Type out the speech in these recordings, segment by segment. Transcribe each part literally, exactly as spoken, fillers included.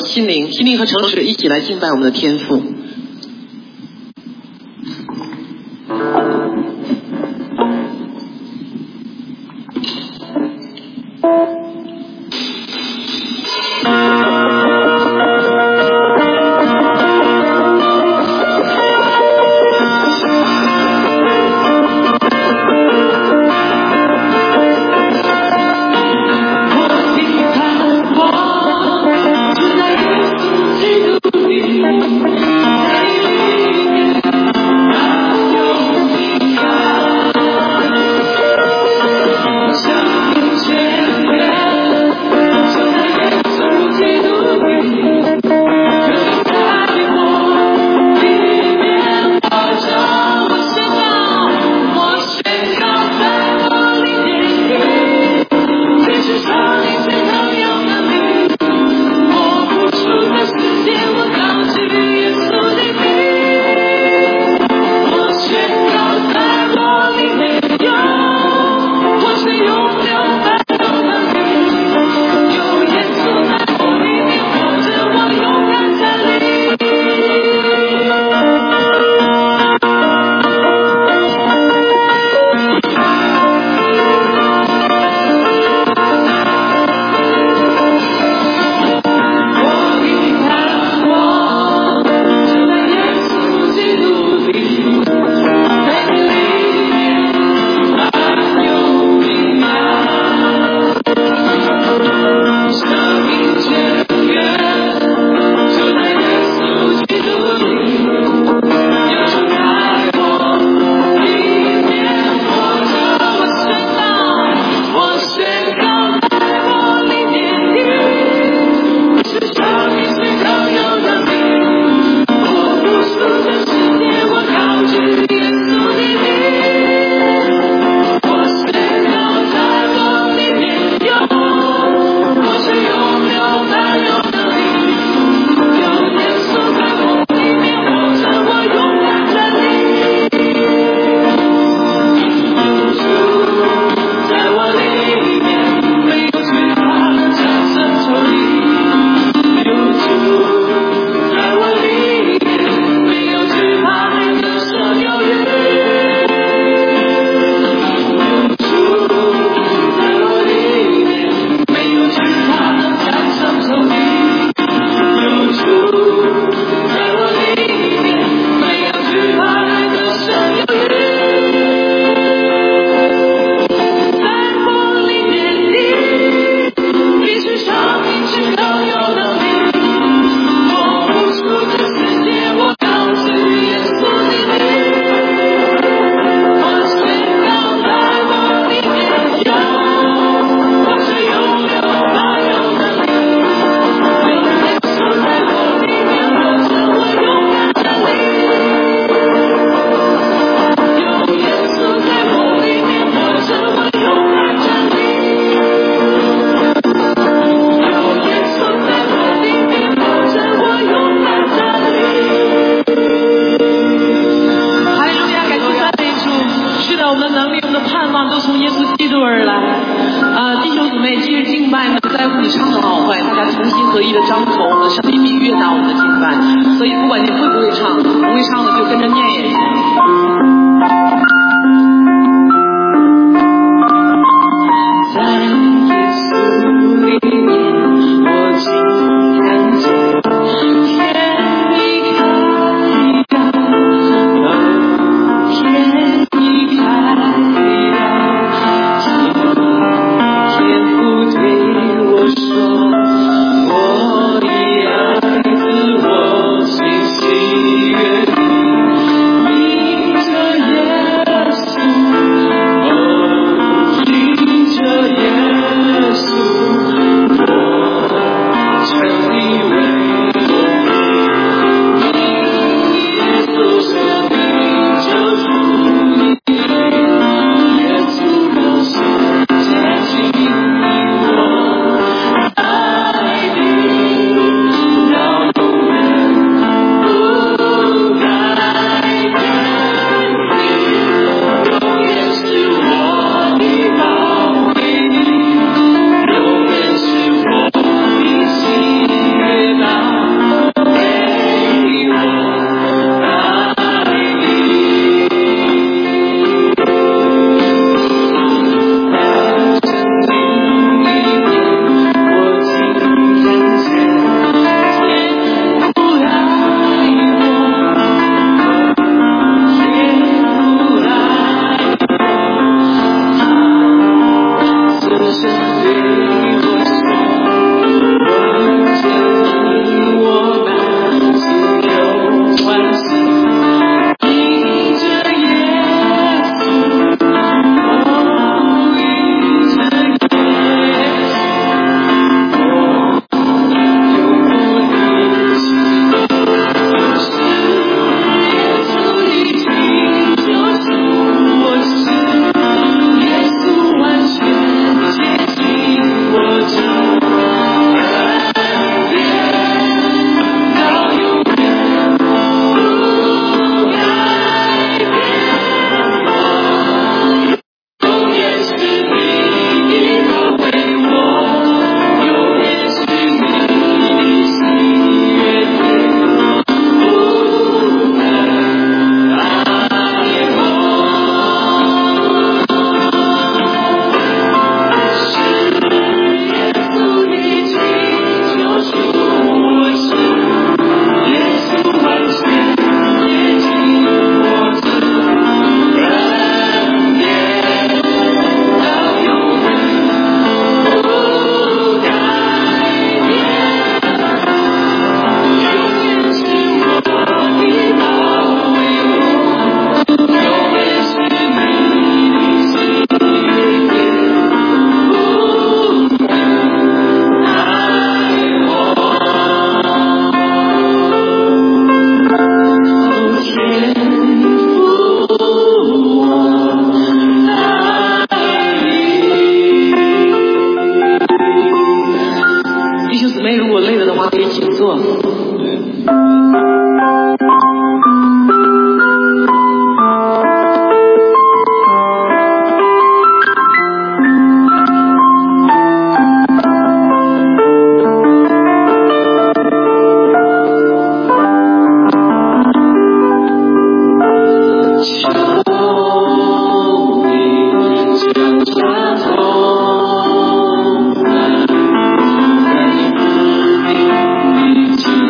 心灵，心灵和诚实一起来敬拜我们的天父。 我你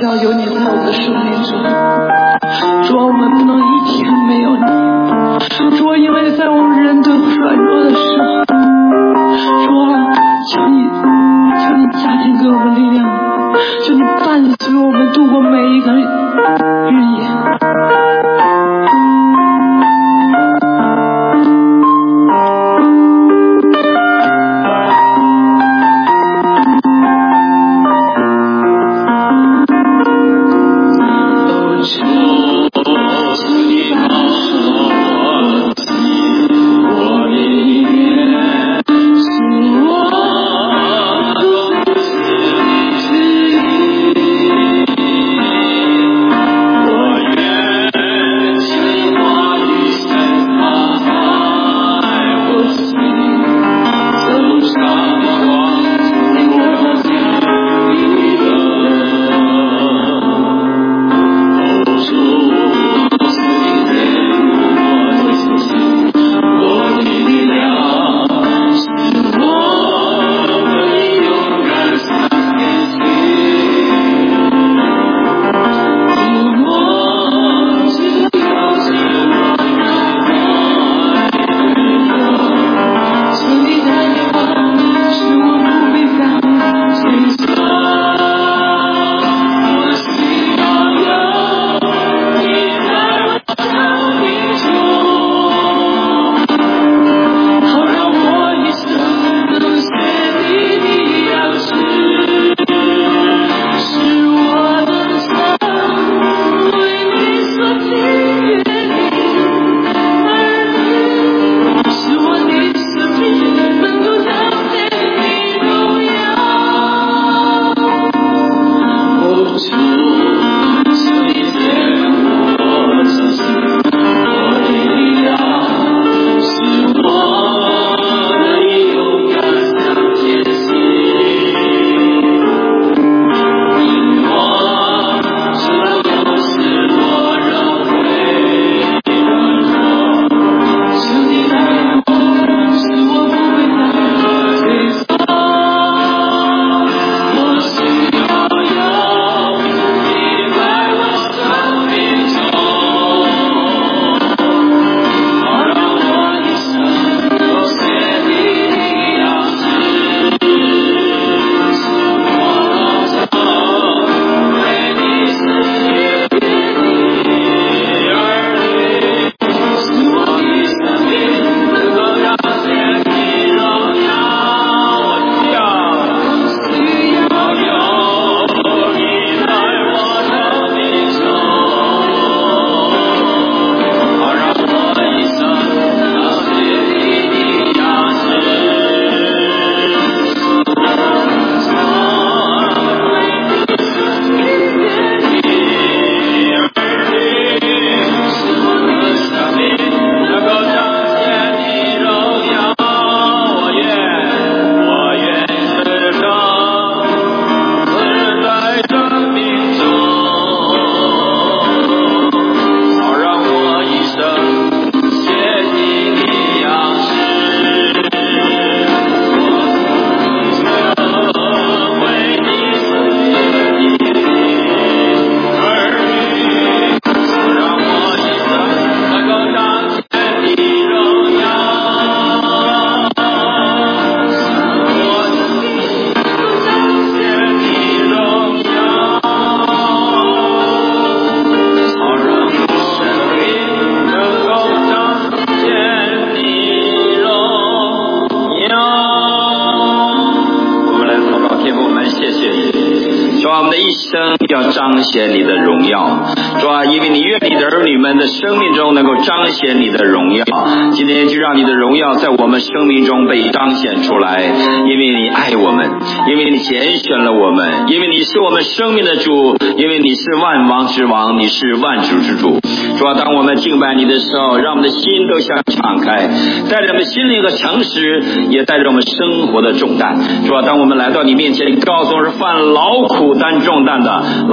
需要有你在我们的生命中。主啊，我们不能一天没有你。主啊，因为在我们人都软弱的时候，主啊，求你求你加添给我们力量，求你伴随我们度过每一个日夜。 要彰显你的荣耀，主啊，因为你愿你的儿女们的生命中能够彰显你的荣耀，今天就让你的荣耀在我们生命中被彰显出来，因为你爱我们，因为你拣选了我们，因为你是我们生命的主，因为你是万王之王，你是万主之主。主啊，当我们敬拜你的时候，让我们的心都向敞开，带着我们心灵和诚实，也带着我们生活的重担。主啊，当我们来到你面前，你告诉我是犯劳苦担重担的，来到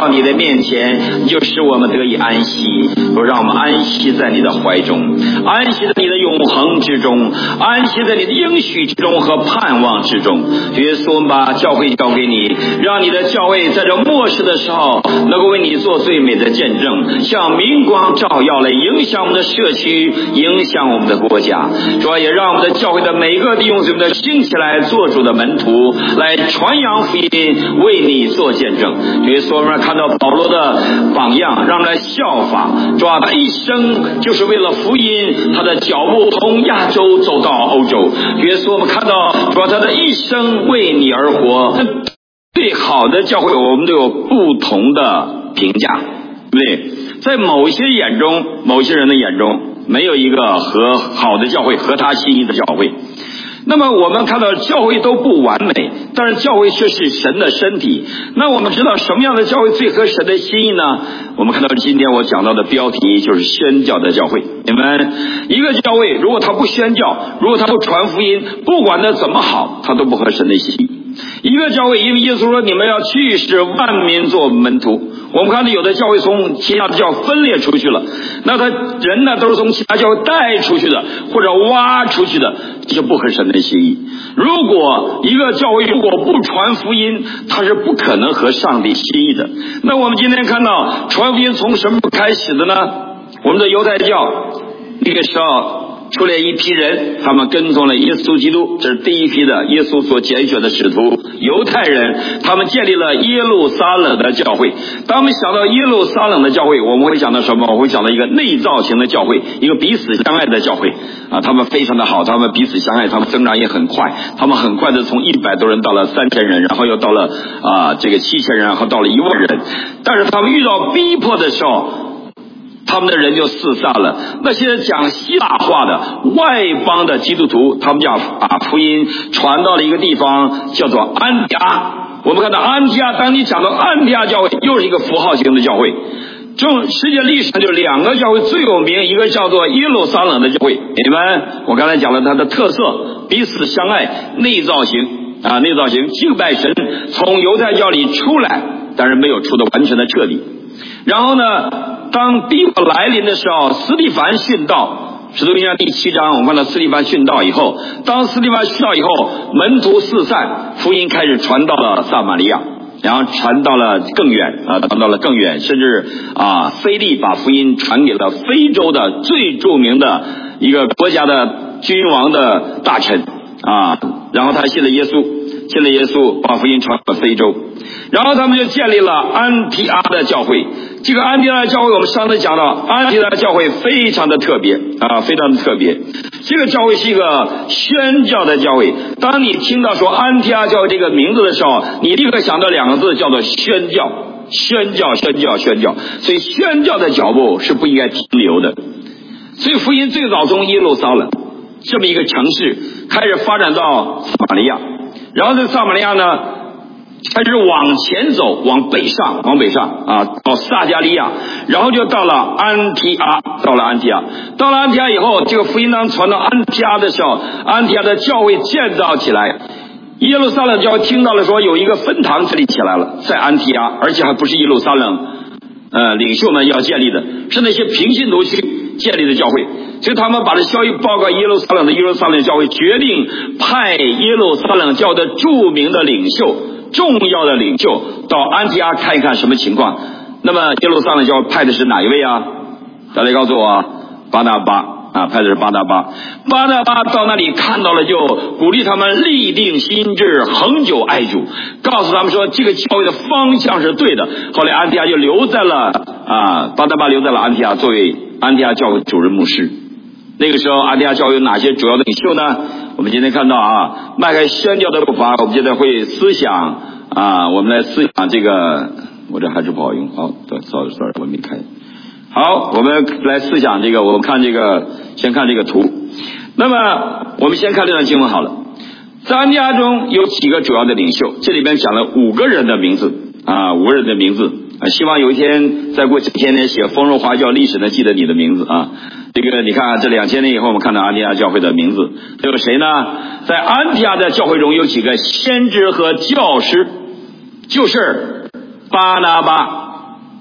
到你的面前，你就使我们得以安息，不让我们安息在你的怀中，安息在你的永恒之中，安息在你的应许之中和盼望之中。耶稣，我们把教会交给你，让你的教会在这末世的时候能够为你做最美的见证，像明光照耀来影响我们的社区，影响我们的国家。主要也让我们的教会的每一个弟兄姊妹的兴起来做主的门徒，来传扬福音，为你做见证。耶稣，我们看到保罗的榜样，让我们来效法。主要他一生就是为了福音，他的脚步从亚洲走到欧洲。耶稣，我们看到主要他的一生为你而活。最好的教会我们都有不同的评价，对不对？在某些眼中，某些人的眼中，没有一个和好的教会合他心意的教会。那么我们看到教会都不完美，但是教会却是神的身体。那我们知道什么样的教会最合神的心意呢？我们看到今天我讲到的标题就是宣教的教会。你们一个教会如果他不宣教，如果他不传福音，不管他怎么好，他都不合神的心意。一个教会，因为耶稣说你们要去使万民做门徒，我们看到有的教会从其他的教分裂出去了，那他人呢都是从其他教会带出去的，或者挖出去的，这就不合神的心意。如果一个教会如果不传福音，它是不可能合上帝心意的。那我们今天看到传福音从什么开始的呢？我们的犹太教那个时候出来一批人，他们跟从了耶稣基督，这是第一批的耶稣所拣选的使徒犹太人，他们建立了耶路撒冷的教会。当我们想到耶路撒冷的教会，我们会想到什么？我会想到一个内造型的教会，一个彼此相爱的教会啊，他们非常的好，他们彼此相爱，他们增长也很快，他们很快的从一百多人到了三千人，然后又到了啊这个七千人，然后到了一万人。但是他们遇到逼迫的时候，他们的人就四散了。那些讲希腊话的外邦的基督徒，他们将把福音传到了一个地方，叫做安提阿。我们看到安提阿，当你讲到安提阿教会，又是一个符号型的教会。这种世界历史上就两个教会最有名，一个叫做耶路撒冷的教会。你们，我刚才讲了它的特色，彼此相爱，内造型啊，内造型敬拜神，从犹太教里出来，但是没有出的完全的彻底。然后呢，当逼迫来临的时候，司提反殉道，使徒行传第七章，我们看到司提反殉道以后，当司提反殉道以后，门徒四散，福音开始传到了撒玛利亚，然后传到了更远啊，传到了更远，甚至啊，腓利把福音传给了非洲的最著名的一个国家的君王的大臣啊，然后他信了耶稣，信了耶稣，把福音传到非洲。然后他们就建立了安提阿的教会。这个安提阿的教会，我们上次讲到，安提阿的教会非常的特别啊，非常的特别。这个教会是一个宣教的教会。当你听到说安提阿教会这个名字的时候，你立刻想到两个字，叫做宣教，宣教，宣教，宣教。所以宣教的脚步是不应该停留的。所以福音最早从耶路撒冷这么一个城市开始发展到撒玛利亚，然后在撒玛利亚呢，开始往前走，往北上，往北上啊，到撒加利亚，然后就到了安提阿，到了安提阿，到了安提阿以后，这个福音当传到安提阿的时候，安提阿的教会建造起来，耶路撒冷教会听到了说有一个分堂这里起来了，在安提阿，而且还不是耶路撒冷呃领袖们要建立的，是那些平信徒去建立的教会。所以他们把这消息报告耶路撒冷的耶路撒冷教会，决定派耶路撒冷教的著名的领袖，重要的领袖到安提阿看一看什么情况。那么耶路撒冷教会派的是哪一位啊？大家告诉我啊，巴拿巴啊，派的是巴拿巴。巴拿巴到那里看到了，就鼓励他们立定心志，恒久爱主，告诉他们说这个教会的方向是对的。后来安提阿就留在了啊，巴拿巴留在了安提阿，作为安提阿教会主任牧师。那个时候安提阿教会有哪些主要的领袖呢？我们今天看到啊，迈开宣教的步伐，我们现在会思想啊，我们来思想这个，我这还是不好用，好，对 ，sorry sorry， 我没开。好，我们来思想这个，我们看这个，先看这个图。那么我们先看这段经文好了。在安提阿中有几个主要的领袖，这里边讲了五个人的名字啊，五个人的名字啊，希望有一天再过几千年写丰荣华教历史呢，记得你的名字啊。这个你看，这两千年以后，我们看到安提阿教会的名字，都有谁呢？在安提阿的教会中有几个先知和教师，就是巴拿巴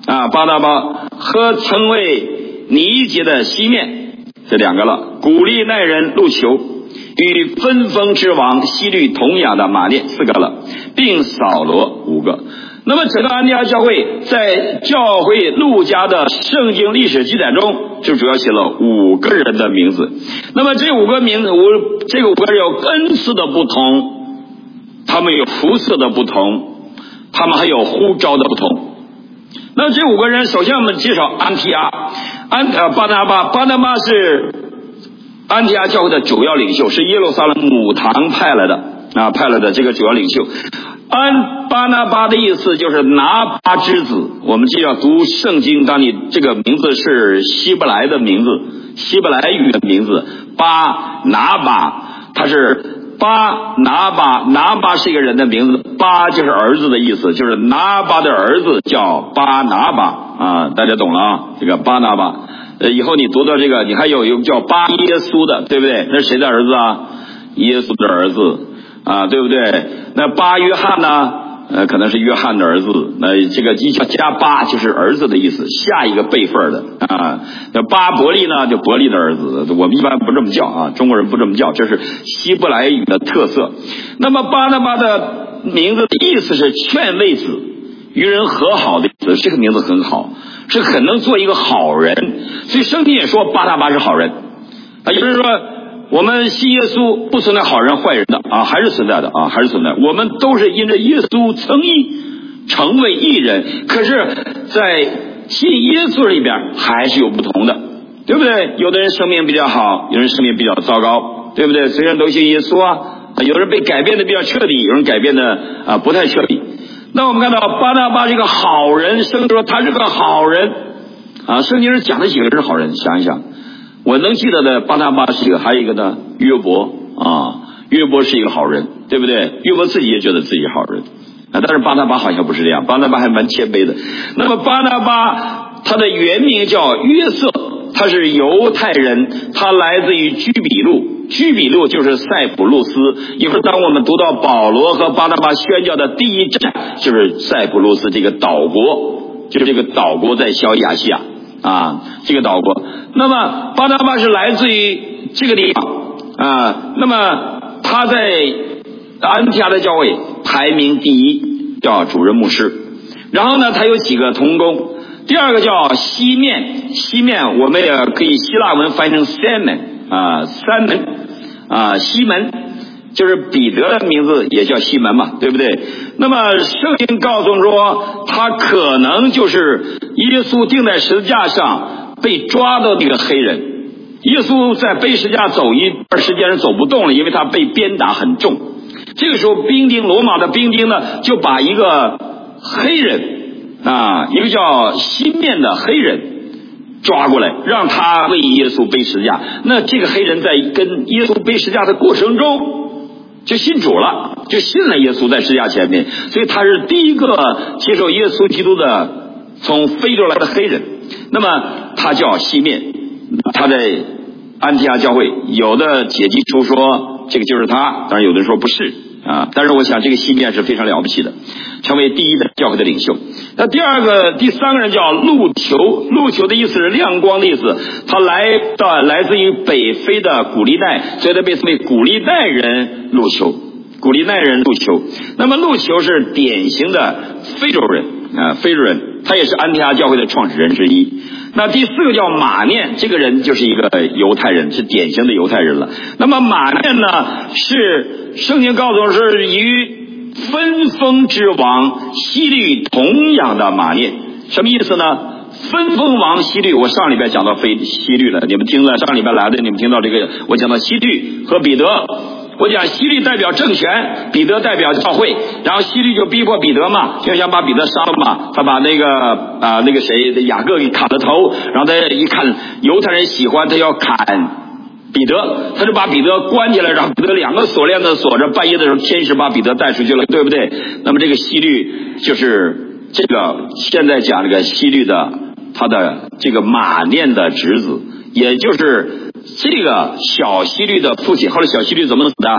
啊，巴拿巴和曾为尼结的西面，这两个了。古利奈人路求与分封之王希律同养的马列四个了，并扫罗五个。那么整个安提阿教会在教会路加的圣经历史记载中，就主要写了五个人的名字。那么这五个名字，五这个五个人有恩赐的不同，他们有肤色的不同，他们还有呼召的不同。那这五个人，首先我们介绍安提阿，安呃巴拿巴，巴拿巴是安提阿教会的主要领袖，是耶路撒冷母堂派来的啊，派来的这个主要领袖。安巴拿巴的意思就是拿巴之子，我们就要读圣经，当你这个名字是希伯来的名字，希伯来语的名字，巴拿巴，他是巴拿巴，拿巴是一个人的名字，巴就是儿子的意思，就是拿巴的儿子叫巴拿巴啊，大家懂了啊？这个巴拿巴，呃，以后你读到这个，你还有一个叫巴耶稣的，对不对？那是谁的儿子啊？耶稣的儿子啊，对不对？那巴约翰呢？呃，可能是约翰的儿子。那这个一叫加巴就是儿子的意思，下一个辈分的啊。那巴伯利呢，就伯利的儿子。我们一般不这么叫啊，中国人不这么叫，这是希伯来语的特色。那么巴拿巴的名字的意思是劝慰子，与人和好的意思。这个名字很好，是很能做一个好人。所以圣经也说巴拿巴是好人啊。有人说，我们信耶稣不存在好人坏人的啊，还是存在的啊，还是存在。我们都是因着耶稣称义成为义人，可是在信耶稣里边还是有不同的，对不对？有的人生命比较好，有人生命比较糟糕，对不对？虽然都信耶稣啊，有人被改变的比较彻底，有人改变的啊不太彻底。那我们看到巴拿巴是一个好人，圣经说他是个好人啊。圣经上讲的几个人是好人，想一想。我能记得的巴拿巴是一个，还有一个呢，约伯啊，约伯是一个好人，对不对？约伯自己也觉得自己是好人啊，但是巴拿巴好像不是这样，巴拿巴还蛮谦卑的。那么巴拿巴他的原名叫约瑟，他是犹太人，他来自于居比路，居比路就是塞浦路斯。一会儿当我们读到保罗和巴拿巴宣教的第一站，就是塞浦路斯这个岛国，就是这个岛国在小亚细亚啊，这个岛国。那么巴拿巴是来自于这个地方啊，那么他在安提阿的教会排名第一，叫主任牧师。然后呢，他有几个同工，第二个叫西面，西面我们也可以希腊文翻译成 Simon 啊，三门啊，西门就是彼得的名字也叫西门嘛，对不对？那么圣经告诉说，他可能就是耶稣钉在十字架上被抓的那个黑人。耶稣在背十字架走一段时间是走不动了，因为他被鞭打很重。这个时候兵丁，罗马的兵丁呢，就把一个黑人啊，一个叫西面的黑人抓过来，让他为耶稣背十字架。那这个黑人在跟耶稣背十字架的过程中就信主了，就信了耶稣在十字架前面，所以他是第一个接受耶稣基督的从非洲来的黑人。那么他叫西面，他在安提阿教会有的解经书说这个就是他，当然有的人说不是啊。但是我想这个西面是非常了不起的，成为第一的教会的领袖。那第二个第三个人叫路求，路求的意思是亮光的意思，他来到来自于北非的古利奈，所以他被称为古利奈人路求，古利奈人路求。那么路求是典型的非洲人啊，非洲人，他也是安提阿教会的创始人之一。那第四个叫马念，这个人就是一个犹太人，是典型的犹太人了。那么马念呢，是圣经告诉我是与分封之王希律同养的马念。什么意思呢？分封王希律，我上礼拜讲到非希律了，你们听了上礼拜来的，你们听到这个，我讲到希律和彼得。我讲希律代表政权，彼得代表教会，然后希律就逼迫彼得嘛，就想把彼得杀了嘛。他把那个啊、呃、那个谁雅各给砍了头，然后他一看犹太人喜欢，他要砍彼得，他就把彼得关起来，然后彼得两个锁链子锁着，半夜的时候天使把彼得带出去了，对不对？那么这个希律就是这个现在讲这个希律的他的这个马念的侄子，也就是这个小希律的父亲。后来小希律怎么死的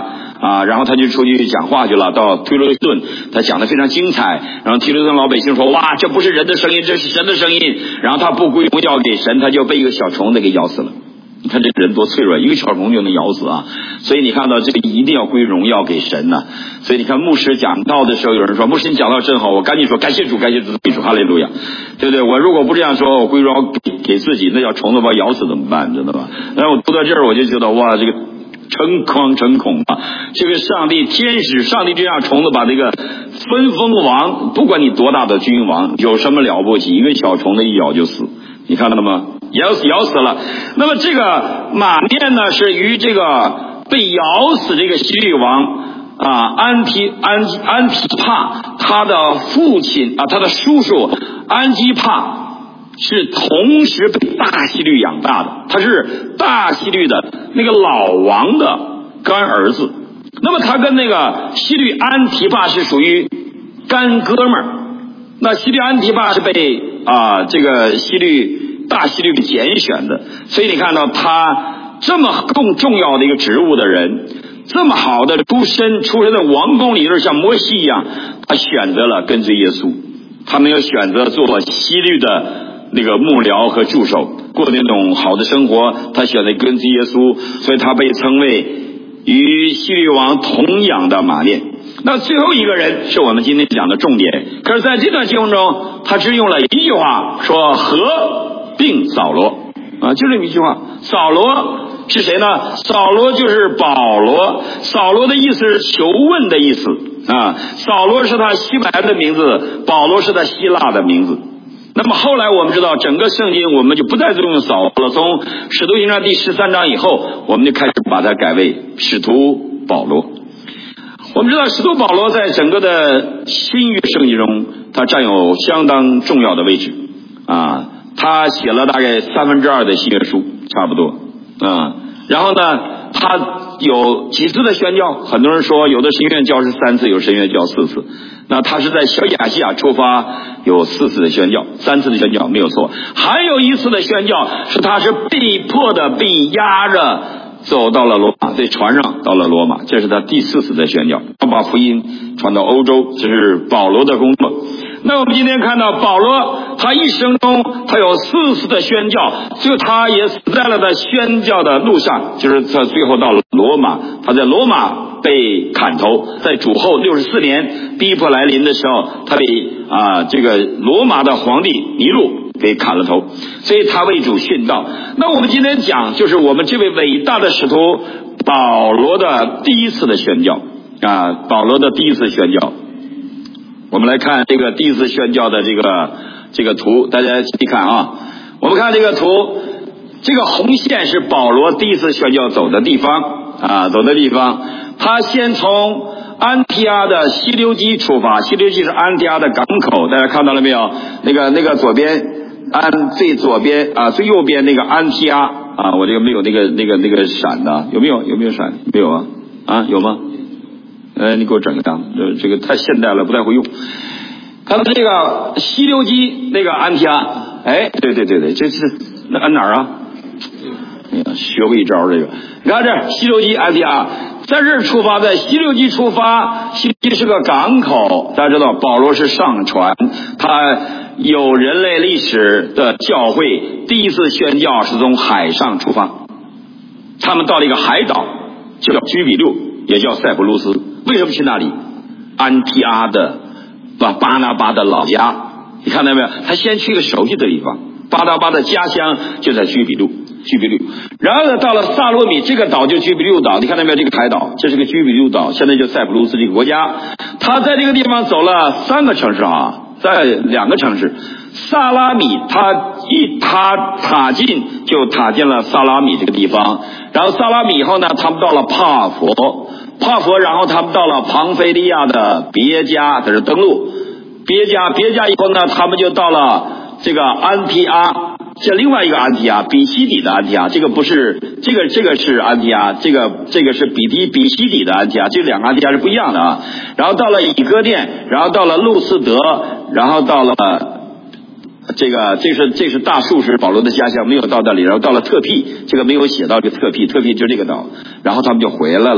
啊，然后他就出去讲话去了，到推罗顿，他讲得非常精彩。然后推罗顿老百姓说：“哇，这不是人的声音，这是神的声音。”然后他不归荣耀给神，他就被一个小虫子给咬死了。你看这人多脆弱，一个小虫就能咬死啊！所以你看到这个一定要归荣耀给神呐、啊。所以你看牧师讲道的时候，有人说牧师你讲道真好，我赶紧说感谢主，感谢主，感谢主，哈利路亚，对不对？我如果不这样说，我归荣耀给给自己，那叫虫子把我咬死怎么办？知道吧？然后我读到这儿，我就觉得哇，这个诚惶诚恐啊！这个上帝天使，上帝这样虫子把这个分封王，不管你多大的君王，有什么了不起？一个小虫子一咬就死，你看到了吗？咬死咬死了。那么这个马面呢，是与这个被咬死这个希律王啊安提安安提帕他的父亲啊，他的叔叔安基帕是同时被大希律养大的，他是大希律的那个老王的干儿子。那么他跟那个希律安提帕是属于干哥们儿。那希律安提帕是被啊这个希律大希律给拣选的，所以你看到他这么更重要的一个职务的人，这么好的出身出身在王宫里，就是像摩西一样，他选择了跟随耶稣，他没有选择做希律的那个幕僚和助手，过那种好的生活，他选择跟随耶稣，所以他被称为与希律王同养的马面。那最后一个人是我们今天讲的重点，可是在这段经文中，他只用了一句话说合并扫罗啊，就这么一句话。扫罗是谁呢？扫罗就是保罗。扫罗的意思是求问的意思啊。扫罗是他希伯来的名字，保罗是他希腊的名字。那么后来我们知道，整个圣经我们就不再用扫罗了。从使徒行传第十三章以后，我们就开始把它改为使徒保罗。我们知道使徒保罗在整个的新约圣经中，他占有相当重要的位置啊。他写了大概三分之二的新约书，差不多啊。然后呢，他有几次的宣教，很多人说有的神学院教是三次，有神学院教四次。那他是在小亚细亚出发，有四次的宣教，三次的宣教没有错。还有一次的宣教是他是被迫的被压着走到了罗马，在船上到了罗马，这是他第四次的宣教，他把福音传到欧洲，这是保罗的工作。那我们今天看到保罗，他一生中他有四次的宣教，最后他也死在了在宣教的路上，就是他最后到了罗马，他在罗马被砍头，在主后六十四年逼迫来临的时候，他被啊这个罗马的皇帝尼禄给砍了头，所以他为主殉道。那我们今天讲就是我们这位伟大的使徒保罗的第一次的宣教啊，保罗的第一次宣教。我们来看这个第一次宣教的这个这个图，大家一看啊，我们看这个图，这个红线是保罗第一次宣教走的地方啊，走的地方。他先从安提阿的西流基出发，西流基是安提阿的港口，大家看到了没有？那个那个左边安最左边啊，最右边那个安提阿啊，我这个没有那个那个那个闪的，有没有？有没有闪？没有啊？啊，有吗？呃，你给我整个档，这这个太现代了，不太会用。看到这个西流基那个安提阿，哎，对对对对，这是那安哪儿啊？哎呀，学过一招这个。你看这西流基安提阿，在这儿出发，在西流基出发，西流基是个港口，大家知道保罗是上船，他有人类历史的教会第一次宣教是从海上出发，他们到了一个海岛，就叫居比路，也叫塞浦路斯。为什么去那里？安提阿的巴巴拿巴的老家，你看到没有？他先去一个熟悉的地方，巴拿巴的家乡就在居比路，居比路。然后呢，到了萨洛米这个岛就居比路岛，你看到没有？这个海岛，这是个居比路岛，现在就塞浦路斯这个国家。他在这个地方走了三个城市啊，在两个城市。萨拉米，他一他踏进就踏进了萨拉米这个地方，然后萨拉米以后呢，他们到了帕佛。帕佛，然后他们到了庞菲利亚的别加，这是登陆。别加，别加以后呢，他们就到了这个安提阿，这另外一个安提阿，比西底的安提阿，这个不是这个这个是安提阿，这个这个是比提比西底的安提阿，这两个安提阿是不一样的啊。然后到了以哥甸，然后到了路斯德，然后到了这个这是这是大数是保罗的家乡，没有到那里，然后到了特庇，这个没有写到这个特庇，特庇就是这个岛，然后他们就回来了。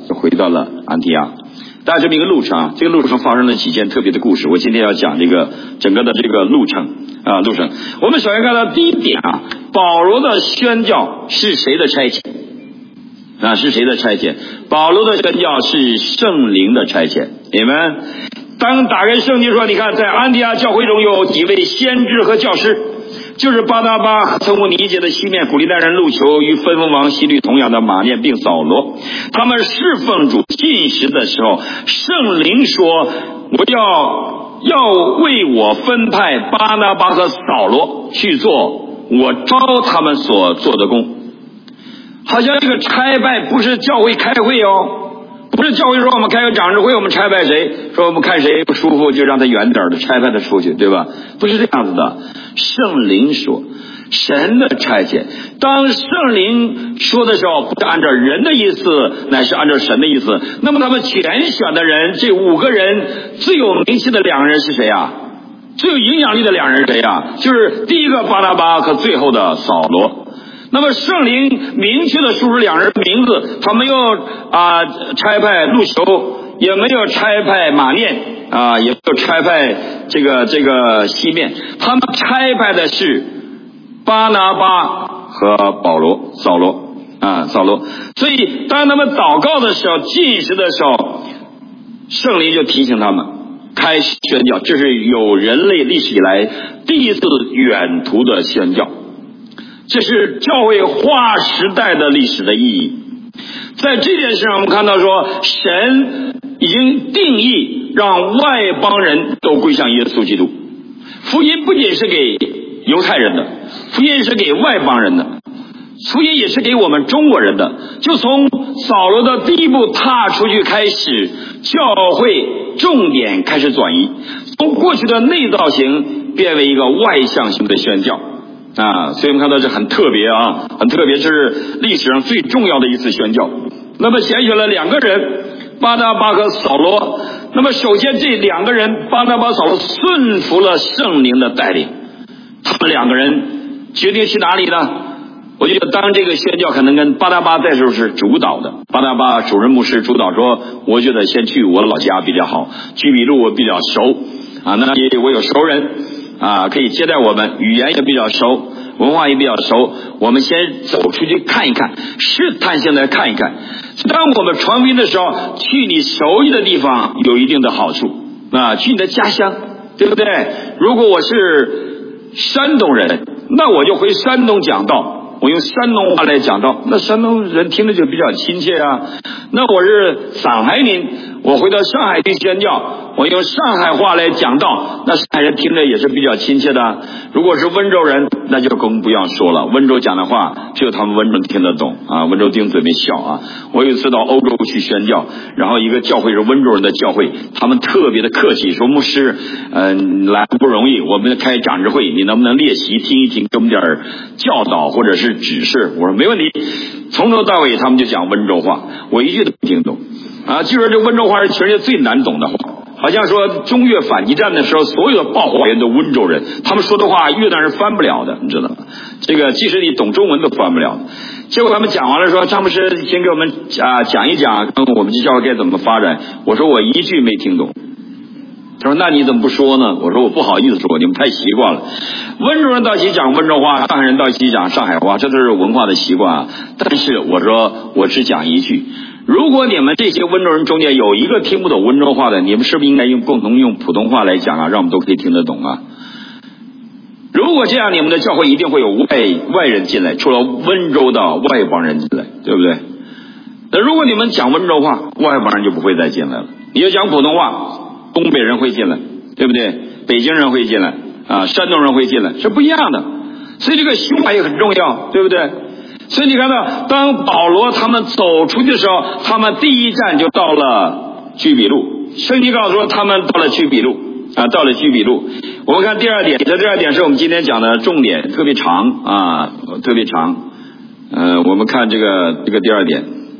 就回到了安提阿。大家这么一个路程啊，这个路程发生了几件特别的故事。我今天要讲这个整个的这个路程啊，路程。我们首先看到第一点啊，保罗的宣教是谁的差遣啊？是谁的差遣？保罗的宣教是圣灵的差遣。你们当打开圣经说，你看在安提阿教会中有几位先知和教师，就是巴拿巴和曾无尼结的西面古利奈人路求与分封王希律同样的马念并扫罗，他们侍奉主进食的时候，圣灵说，我要要为我分派巴拿巴和扫罗去做我招他们所做的工。好像这个差派不是教会开会哦，不是教会说我们开个长执会，我们差派谁，说我们看谁不舒服就让他远点的差派他出去，对吧？不是这样子的。圣灵说，神的差遣，当圣灵说的时候，不是按照人的意思，乃是按照神的意思。那么他们拣选的人，这五个人最有名气的两个人是谁啊？最有影响力的两人是谁啊？就是第一个巴拿巴和最后的扫罗。那么圣灵明确的说出两人名字，他没有啊、呃、差派路求，也没有差派马念啊、呃，也没有差派这个这个西面，他们差派的是巴拿巴和保罗扫罗啊扫罗。所以当他们祷告的时候，进食的时候，圣灵就提醒他们开始宣教，这是有人类历史以来第一次远途的宣教。这是教会划时代的历史的意义。在这件事上，我们看到说，神已经定义让外邦人都归向耶稣基督。福音不仅是给犹太人的，福音是给外邦人的，福音也是给我们中国人的。就从扫罗的第一步踏出去开始，教会重点开始转移，从过去的内造型变为一个外向型的宣教啊，所以我们看到这很特别啊，很特别，这是历史上最重要的一次宣教。那么拣选了两个人，巴拿巴和扫罗。那么首先这两个人，巴拿巴、扫罗顺服了圣灵的带领，他们两个人决定去哪里呢？我觉得当这个宣教可能跟巴拿巴在时候是主导的，巴拿巴主任牧师主导说，我觉得先去我老家比较好，居比路我比较熟啊，那里我有熟人啊，可以接待我们，语言也比较熟，文化也比较熟，我们先走出去看一看，试探性的看一看。当我们传福音的时候，去你熟悉的地方有一定的好处啊，去你的家乡，对不对？如果我是山东人，那我就回山东讲道，我用山东话来讲道，那山东人听着就比较亲切啊。那我是上海人，我回到上海去宣教，我用上海话来讲道，那上海人听着也是比较亲切的。如果是温州人，那就更不要说了，温州讲的话只有他们温州人听得懂啊，温州丁嘴没小啊。我有一次到欧洲去宣教，然后一个教会是温州人的教会，他们特别的客气，说牧师嗯、呃，来不容易，我们开长执会，你能不能列席听一听，给我们点教导或者是指示？我说没问题。从头到尾他们就讲温州话，我一句都没听懂啊！据说这温州话是全世界最难懂的话，好像说中越反击战的时候，所有的报话员都温州人，他们说的话越南人翻不了的，你知道吗？这个即使你懂中文都翻不了。结果他们讲完了说，张牧师先给我们啊讲一讲我们这教会该怎么发展。我说我一句没听懂。他说那你怎么不说呢？我说我不好意思说，你们太习惯了。温州人到齐讲温州话，上海人到齐讲上海话，这都是文化的习惯啊。但是我说我只讲一句，如果你们这些温州人中间有一个听不懂温州话的，你们是不是应该用共同用普通话来讲啊，让我们都可以听得懂啊？如果这样，你们的教会一定会有外外人进来，除了温州的外邦人进来，对不对？那如果你们讲温州话，外邦人就不会再进来了。你要讲普通话，东北人会进来，对不对？北京人会进来啊，山东人会进来，是不一样的。所以这个修法也很重要，对不对？所以你看到，当保罗他们走出去的时候，他们第一站就到了居比路。圣经告诉说，他们到了居比路啊，到了居比路。我们看第二点，这第二点是我们今天讲的重点，特别长啊，特别长。呃，我们看这个这个第二点。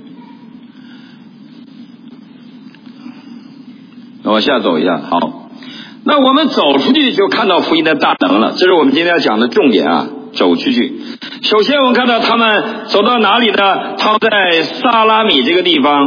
往下走一下，好。那我们走出去就看到福音的大能了，这是我们今天要讲的重点啊，走出去。首先我们看到他们走到哪里呢？他们在萨拉米这个地方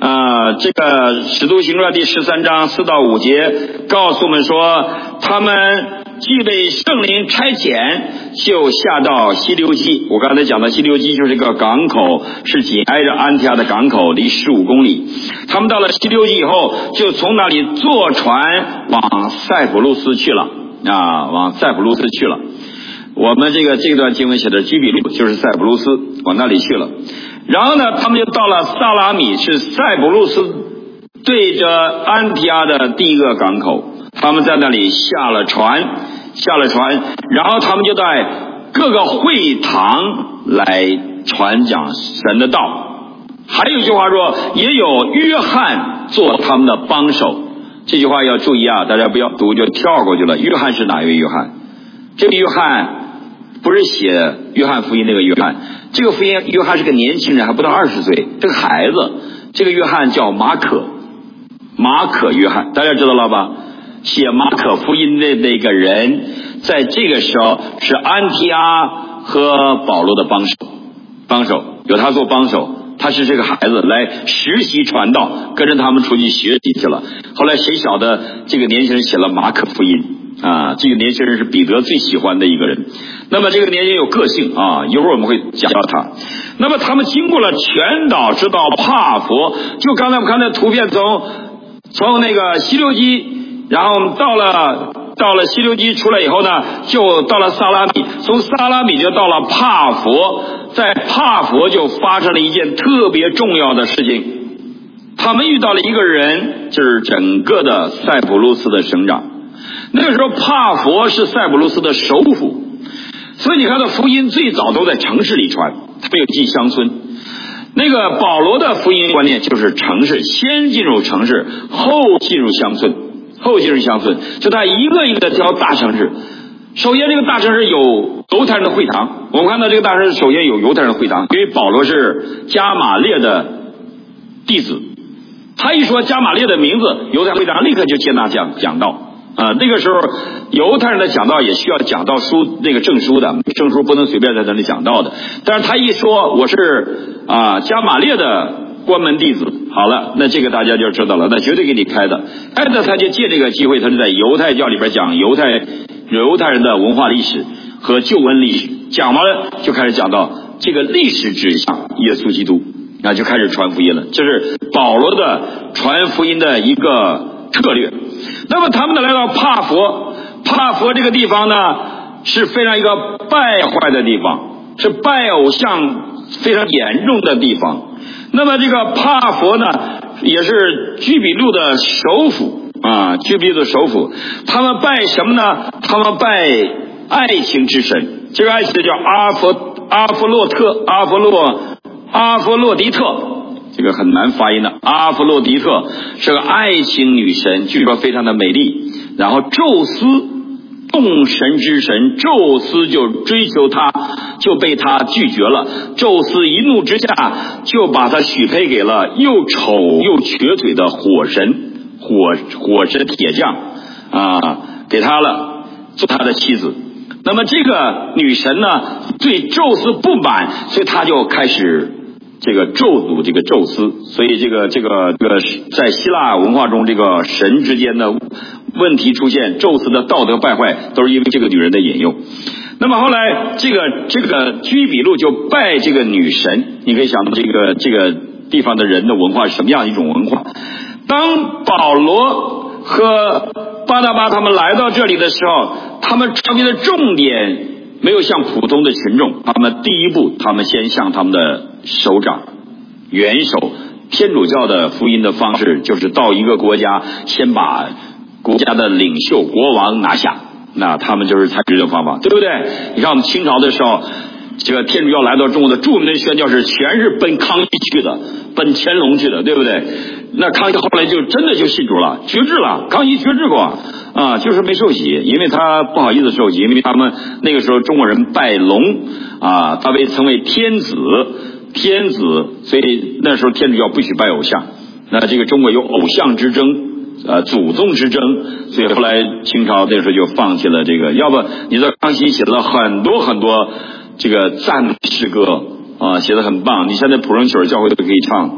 呃，这个使徒行传第十三章四到五节告诉我们说，他们既被圣灵差遣，就下到西流基。我刚才讲的西流基就是一个港口，是紧挨着安提阿的港口，离十五公里。他们到了西流基以后，就从那里坐船往塞浦路斯去了啊，往塞浦路斯去了。我们这个这段经文写的居比路就是塞浦路斯，往那里去了。然后呢，他们就到了萨拉米，是塞浦路斯对着安提阿的第一个港口。他们在那里下了船，下了船，然后他们就在各个会堂来传讲神的道。还有一句话说，也有约翰做他们的帮手。这句话要注意啊，大家不要读就跳过去了。约翰是哪一位约翰？这个约翰不是写约翰福音那个约翰，这个福音约翰是个年轻人，还不到二十岁，这个孩子。这个约翰叫马可，马可约翰，大家知道了吧？写马可福音的那个人，在这个时候是安提阿和保罗的帮手，帮手有他做帮手。他是这个孩子来实习传道，跟着他们出去学习去了。后来谁晓得这个年轻人写了马可福音啊？这个年轻人是彼得最喜欢的一个人。那么这个年轻人有个性啊，一会儿我们会讲到他。那么他们经过了全岛，直到帕佛，就刚才我们看的图片，从从那个西流基，然后我们到了到了西流基出来以后呢，就到了萨拉米，从萨拉米就到了帕佛。在帕佛就发生了一件特别重要的事情，他们遇到了一个人，就是整个的塞浦路斯的省长。那个时候帕佛是塞浦路斯的首府，所以你看到福音最早都在城市里传，没有进乡村。那个保罗的福音观念就是城市，先进入城市，后进入乡村，后进入乡村，就他一个一个挑大城市。首先这个大城市有犹太人的会堂，我们看到这个大城市首先有犹太人的会堂，因为保罗是加马列的弟子，他一说加马列的名字，犹太会堂立刻就接纳讲讲道啊、呃。那个时候犹太人的讲道也需要讲道书那个证书的，证书不能随便在那里讲道的。但是他一说我是啊、呃、加马列的关门弟子，好了，那这个大家就知道了，那绝对给你开的。哎，那他就借这个机会，他就在犹太教里边讲犹太犹太人的文化历史和救恩历史，讲完了就开始讲到这个历史指向耶稣基督，那就开始传福音了。这是保罗的传福音的一个策略。那么他们呢来到帕佛，帕佛这个地方呢是非常一个败坏的地方，是拜偶像非常严重的地方。那么这个帕佛呢也是居比路的首府啊，居比路的首府。他们拜什么呢？他们拜爱情之神，这个爱情叫阿佛阿佛洛特阿佛洛阿佛洛狄特，这个很难发音的。阿佛洛狄特是个爱情女神，据说非常的美丽。然后宙斯，众神之神，宙斯就追求她，就被她拒绝了。宙斯一怒之下就把她许配给了又丑又瘸腿的火神，火火神铁匠啊，给他了，做他的妻子。那么这个女神呢对宙斯不满，所以他就开始这个咒诅这个宙斯。所以这个这个这个在希腊文化中，这个神之间的问题出现，宙斯的道德败坏都是因为这个女人的引诱。那么后来这个这个居比路就拜这个女神，你可以想到这个这个地方的人的文化是什么样一种文化。当保罗和巴拿巴他们来到这里的时候，他们传福音的重点没有向普通的群众，他们第一步他们先向他们的首长元首。天主教的福音的方式就是到一个国家先把国家的领袖国王拿下，那他们就是采取这种方法，对不对？你看我们清朝的时候，这个天主教来到中国的著名的宣教士全是奔康熙去的，奔乾隆去的，对不对？那康熙后来就真的就信主了，绝志了。康熙绝志过啊，就是没受洗，因为他不好意思受洗，因为他们那个时候中国人拜龙啊，他被称为天子，天子，所以那时候天主教不许拜偶像。那这个中国有偶像之争，呃，祖宗之争，所以后来清朝那时候就放弃了这个。要不你知道康熙写了很多很多这个赞美诗歌啊，写得很棒。你现在普生曲教会都可以唱，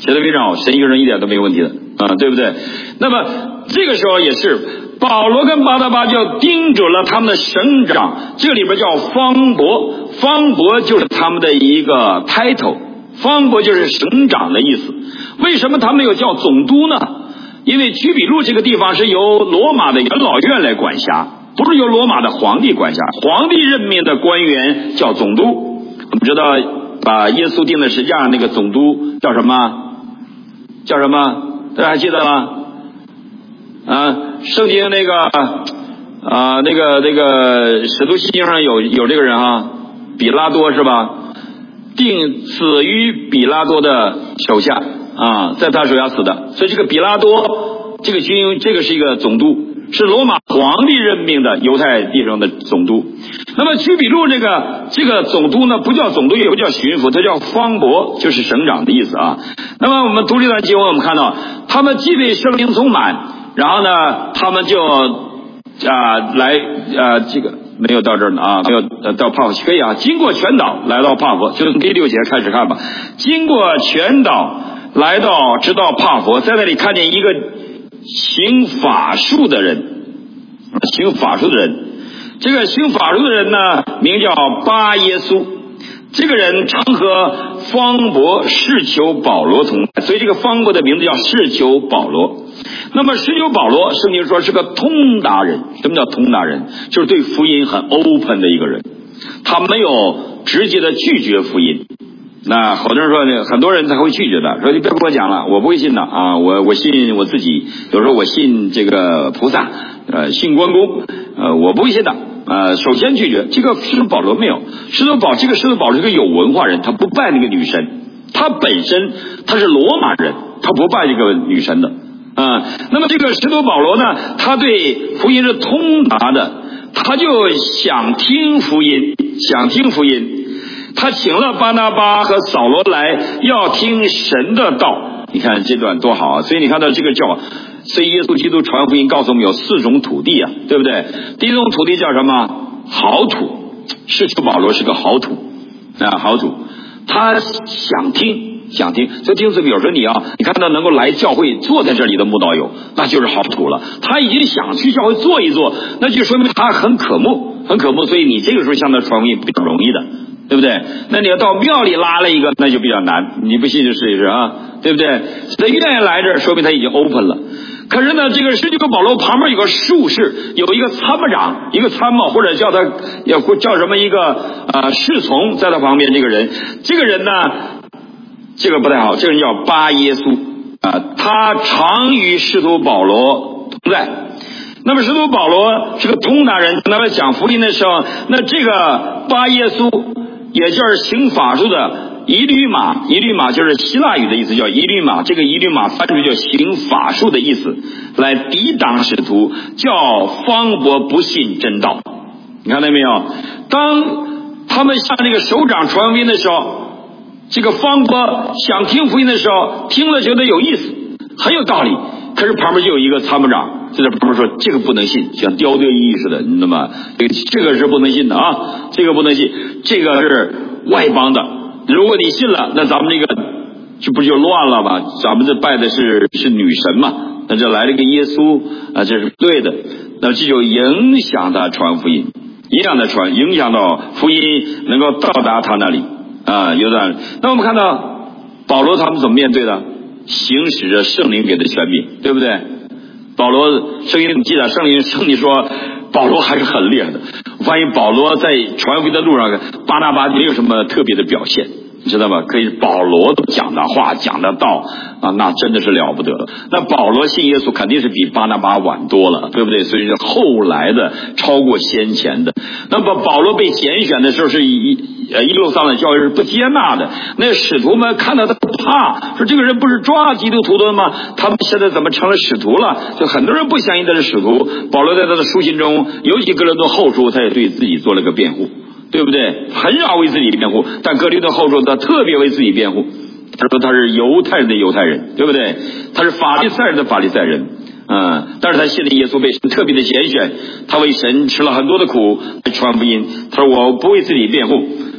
写得非常好，神学上一点都没有问题的啊，对不对？那么这个时候也是保罗跟巴拿巴就盯准了他们的省长，这个里边叫方伯，方伯就是他们的一个 title， 方伯就是省长的意思。为什么他没有叫总督呢？因为居比路这个地方是由罗马的元老院来管辖，不是由罗马的皇帝管辖，皇帝任命的官员叫总督。我们知道把耶稣钉在十字架上那个总督叫什么？叫什么？大家还记得吗？啊，圣经那个啊，那个那个使徒信经上有有这个人啊，比拉多是吧？定死于比拉多的手下啊，在他手下死的。所以这个比拉多这个军，这个是一个总督，是罗马皇帝任命的犹太地上的总督。那么居比路这个这个总督呢，不叫总督，也不叫巡抚，他叫方伯，就是省长的意思啊。那么我们读这段经文，我们看到他们既被圣灵充满，然后呢，他们就啊来啊这个没有到这儿呢啊，没有呃到帕佛可以啊，经过全岛来到帕佛，就从第六节开始看吧。经过全岛来到直到帕佛，在那里看见一个行法术的人，行法术的人。这个行法术的人呢，名叫巴耶稣。这个人常和方伯试求保罗同在，所以这个方伯的名字叫试求保罗。那么试求保罗，圣经说是个通达人。什么叫通达人？就是对福音很 open 的一个人，他没有直接的拒绝福音。那好多人说呢，很多人他会拒绝的，说你别跟我讲了，我不会信的啊，我我信我自己，有时候我信这个菩萨，呃，信关公，呃，我不会信的。呃，首先拒绝这个使徒保罗没有，使徒保这个使徒保罗是个有文化人，他不拜那个女神，他本身他是罗马人，他不拜这个女神的啊、呃。那么这个使徒保罗呢，他对福音是通达的，他就想听福音，想听福音，他请了巴拿巴和扫罗来，要听神的道。你看这段多好啊！所以你看到这个叫。所以耶稣基督传福音告诉我们有四种土地啊，对不对？第一种土地叫什么？好土。使徒保罗是个好土啊，好土。他想听，想听。所以弟兄姊妹，有时候你啊，你看到能够来教会坐在这里的慕道友，那就是好土了。他已经想去教会坐一坐，那就说明他很渴慕，很渴慕。所以你这个时候向他传福音比较容易的，对不对？那你要到庙里拉了一个，那就比较难。你不信就试一试啊，对不对？他愿意来这儿，说明他已经 open 了。可是呢，这个使徒保罗旁边有个术士，有一个参谋长，一个参谋，或者叫他要叫什么一个呃侍从，在他旁边。这个人，这个人呢，这个不太好，这个人叫巴耶稣啊、呃，他常与使徒保罗同在。那么使徒保罗是个通达人，那么讲福音的时候，那这个巴耶稣也就是行法术的。以律马，以律马就是希腊语的意思，叫以律马。这个以律马翻出叫行法术的意思，来抵挡使徒，叫方伯不信真道。你看到没有？当他们向这个首长传福音的时候，这个方伯想听福音的时候，听了觉得有意思，很有道理。可是旁边就有一个参谋长在这旁边说：“这个不能信，像雕雕一似的，你知道吗？这个这个是不能信的啊，这个不能信，这个是外邦的。”如果你信了，那咱们这个就不就乱了吗？咱们这拜的是是女神嘛，那这来了个耶稣啊，这是不对的。那这就影响他传福音，影响他传，影响到福音能够到达他那里啊。有点，那我们看到保罗他们怎么面对的？行使着圣灵给的权柄，对不对？保罗圣经记载，圣灵圣灵说保罗还是很厉害的。我发现保罗在传福音的路上，巴拿巴没有什么特别的表现，你知道吧？可以保罗讲的话讲的道啊，那真的是了不得了。那保罗信耶稣肯定是比巴拿巴晚多了，对不对？所以是后来的，超过先前的。那么保罗被拣选的时候，是一呃一路上的教会是不接纳的。那使徒们看到他怕，说这个人不是抓基督徒的吗？他们现在怎么成了使徒了？就很多人不相信他是使徒。保罗在他的书信中，尤其哥林多后书，他也对自己做了个辩护，对不对？很少为自己辩护，但哥林多后书他特别为自己辩护。他说他是犹太人的犹太人，对不对？他是法利赛人的法利赛人，嗯，但是他信的耶稣被神特别的拣选，他为神吃了很多的苦来传福音。他说我不为自己辩护，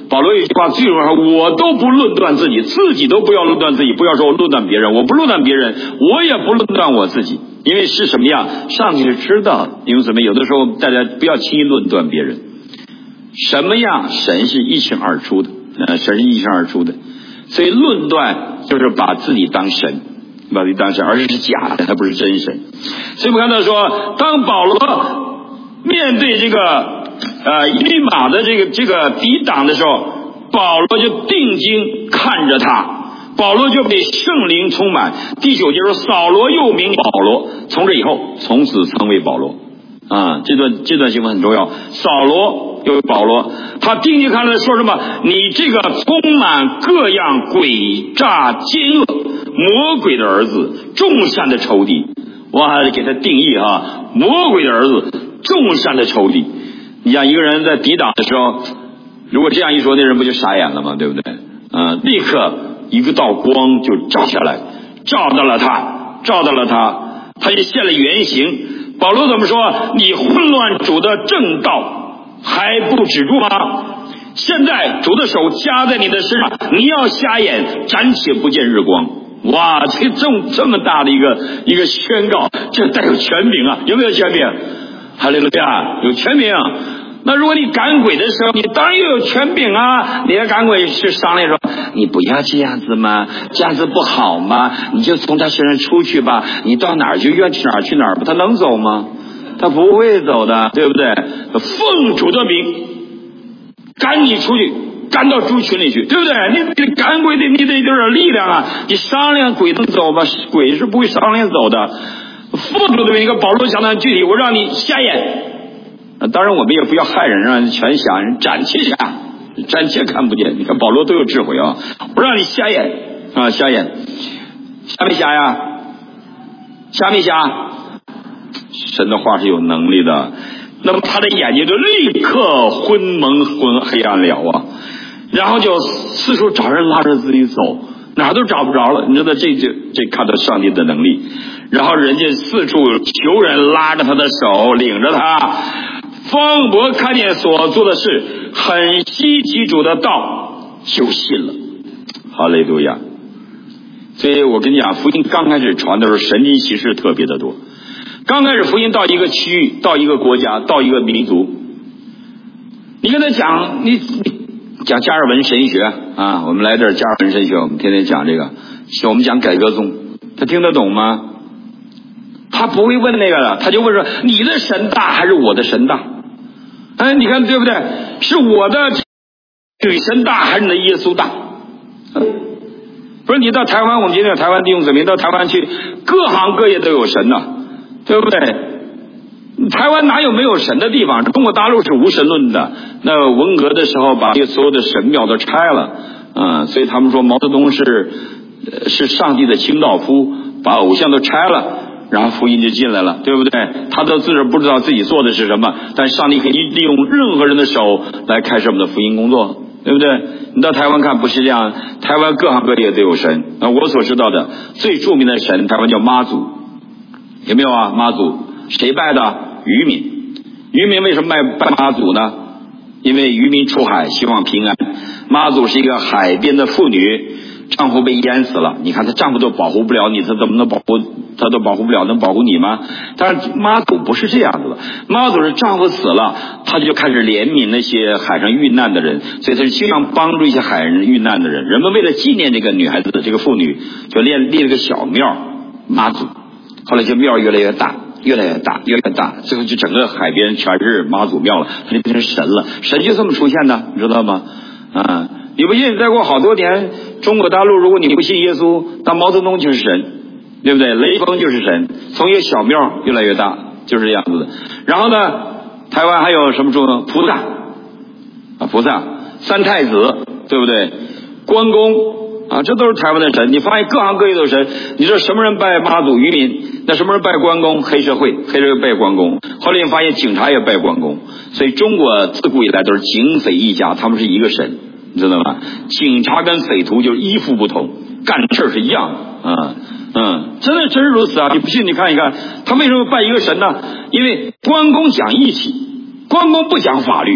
保罗有一句话最重要，我都不论断自己，自己都不要论断自己，不要说我论断别人，我不论断别人，我也不论断我自己，因为是什么样，上帝是知道。因为什么？有的时候大家不要轻易论断别人，什么样神是一清二楚的，呃，神是一清二楚的，所以论断就是把自己当神，把自己当神，而是是假的，它不是真神。所以我们看到说，当保罗面对这个呃以马的这个这个抵挡的时候，保罗就定睛看着他，保罗就被圣灵充满。第九节说，扫罗又名保罗，从这以后从此称为保罗啊。这段这段经文很重要，扫罗又保罗，他定睛看着说什么？你这个充满各样诡诈奸恶魔鬼的儿子，众善的仇敌。哇，给他定义啊，魔鬼的儿子，众善的仇敌。你像一个人在抵挡的时候，如果这样一说，那人不就傻眼了吗？对不对？嗯，立刻一个道光就照下来，照到了他，照到了他，他就现了原形。保罗怎么说？你混乱主的正道还不止住吗？现在主的手加在你的身上，你要瞎眼，暂且不见日光。哇，这这么这么大的一个一个宣告，这带有权柄啊！有没有权柄？哈利路亚，有权柄。那如果你赶鬼的时候，你当然又有权柄啊！你的赶鬼是商量说，你不要这样子嘛，这样子不好吗？你就从他身上出去吧，你到哪儿就愿去哪儿去哪儿吧，他能走吗？他不会走的，对不对？奉主的名赶你出去，赶到猪群里去，对不对？你你赶鬼的，你得有点力量啊！你商量鬼能走吗？鬼是不会商量走的。奉主的名，一个保罗讲的很具体，我让你瞎眼。当然我们也不要害人，让人全瞎，人暂且瞎，暂且看不见。你看保罗都有智慧啊！我让你瞎眼啊，瞎眼，瞎没瞎呀？瞎没瞎？神的话是有能力的。那么他的眼睛就立刻昏蒙昏黑暗了啊，然后就四处找人拉着自己走，哪儿都找不着了。你知道这就这看到上帝的能力，然后人家四处求人拉着他的手，领着他。方伯看见所做的事，很稀奇主的道，就信了。哈利路亚！所以我跟你讲，福音刚开始传的时候，神迹奇事特别的多。刚开始福音到一个区域，到一个国家，到一个民族，你跟他讲，你你讲加尔文神学啊，我们来这儿加尔文神学，我们天天讲这个，我们讲改革宗，他听得懂吗？他不会问那个的，他就问说，你的神大还是我的神大？哎，你看对不对？是我的女神大还是你的耶稣大？不是你到台湾，我们今天台湾弟兄姊妹到台湾去，各行各业都有神呐、啊，对不对？台湾哪有没有神的地方？中国大陆是无神论的。那文革的时候把所有的神庙都拆了，嗯，所以他们说毛泽东是是上帝的清道夫，把偶像都拆了。然后福音就进来了，对不对？他都自个儿不知道自己做的是什么，但上帝可以利用任何人的手来开始我们的福音工作，对不对？你到台湾看不是这样，台湾各行各业都有神。那我所知道的最著名的神，台湾叫妈祖，有没有啊？妈祖谁拜的？渔民。渔民为什么拜拜妈祖呢？因为渔民出海希望平安。妈祖是一个海边的妇女，丈夫被淹死了，你看她丈夫都保护不了你，她怎么能保护？她都保护不了，能保护你吗？但是妈祖不是这样子的，妈祖是丈夫死了，她就开始怜悯那些海上遇难的人，所以她是经常帮助一些海上遇难的人。人们为了纪念这个女孩子，这个妇女，就立立了个小庙妈祖，后来这庙越来越大。越来越大，越来越大，最后就整个海边全是妈祖庙了，它就变成神了。神就这么出现的，你知道吗？啊，你不信？再过好多年，中国大陆如果你不信耶稣，那毛泽东就是神，对不对？雷锋就是神，从一个小庙越来越大，就是这样子的。然后呢，台湾还有什么说呢？菩萨啊，菩萨，三太子，对不对？关公。啊，这都是台湾的神。你发现各行各业都有神。你说什么人拜妈祖渔民？那什么人拜关公？黑社会，黑社会拜关公。后来你发现警察也拜关公。所以中国自古以来都是警匪一家，他们是一个神，你知道吗？警察跟匪徒就是依附不同，干的事是一样的。嗯嗯，真的真是如此啊！你不信你看一看，他为什么拜一个神呢？因为关公讲义气，关公不讲法律，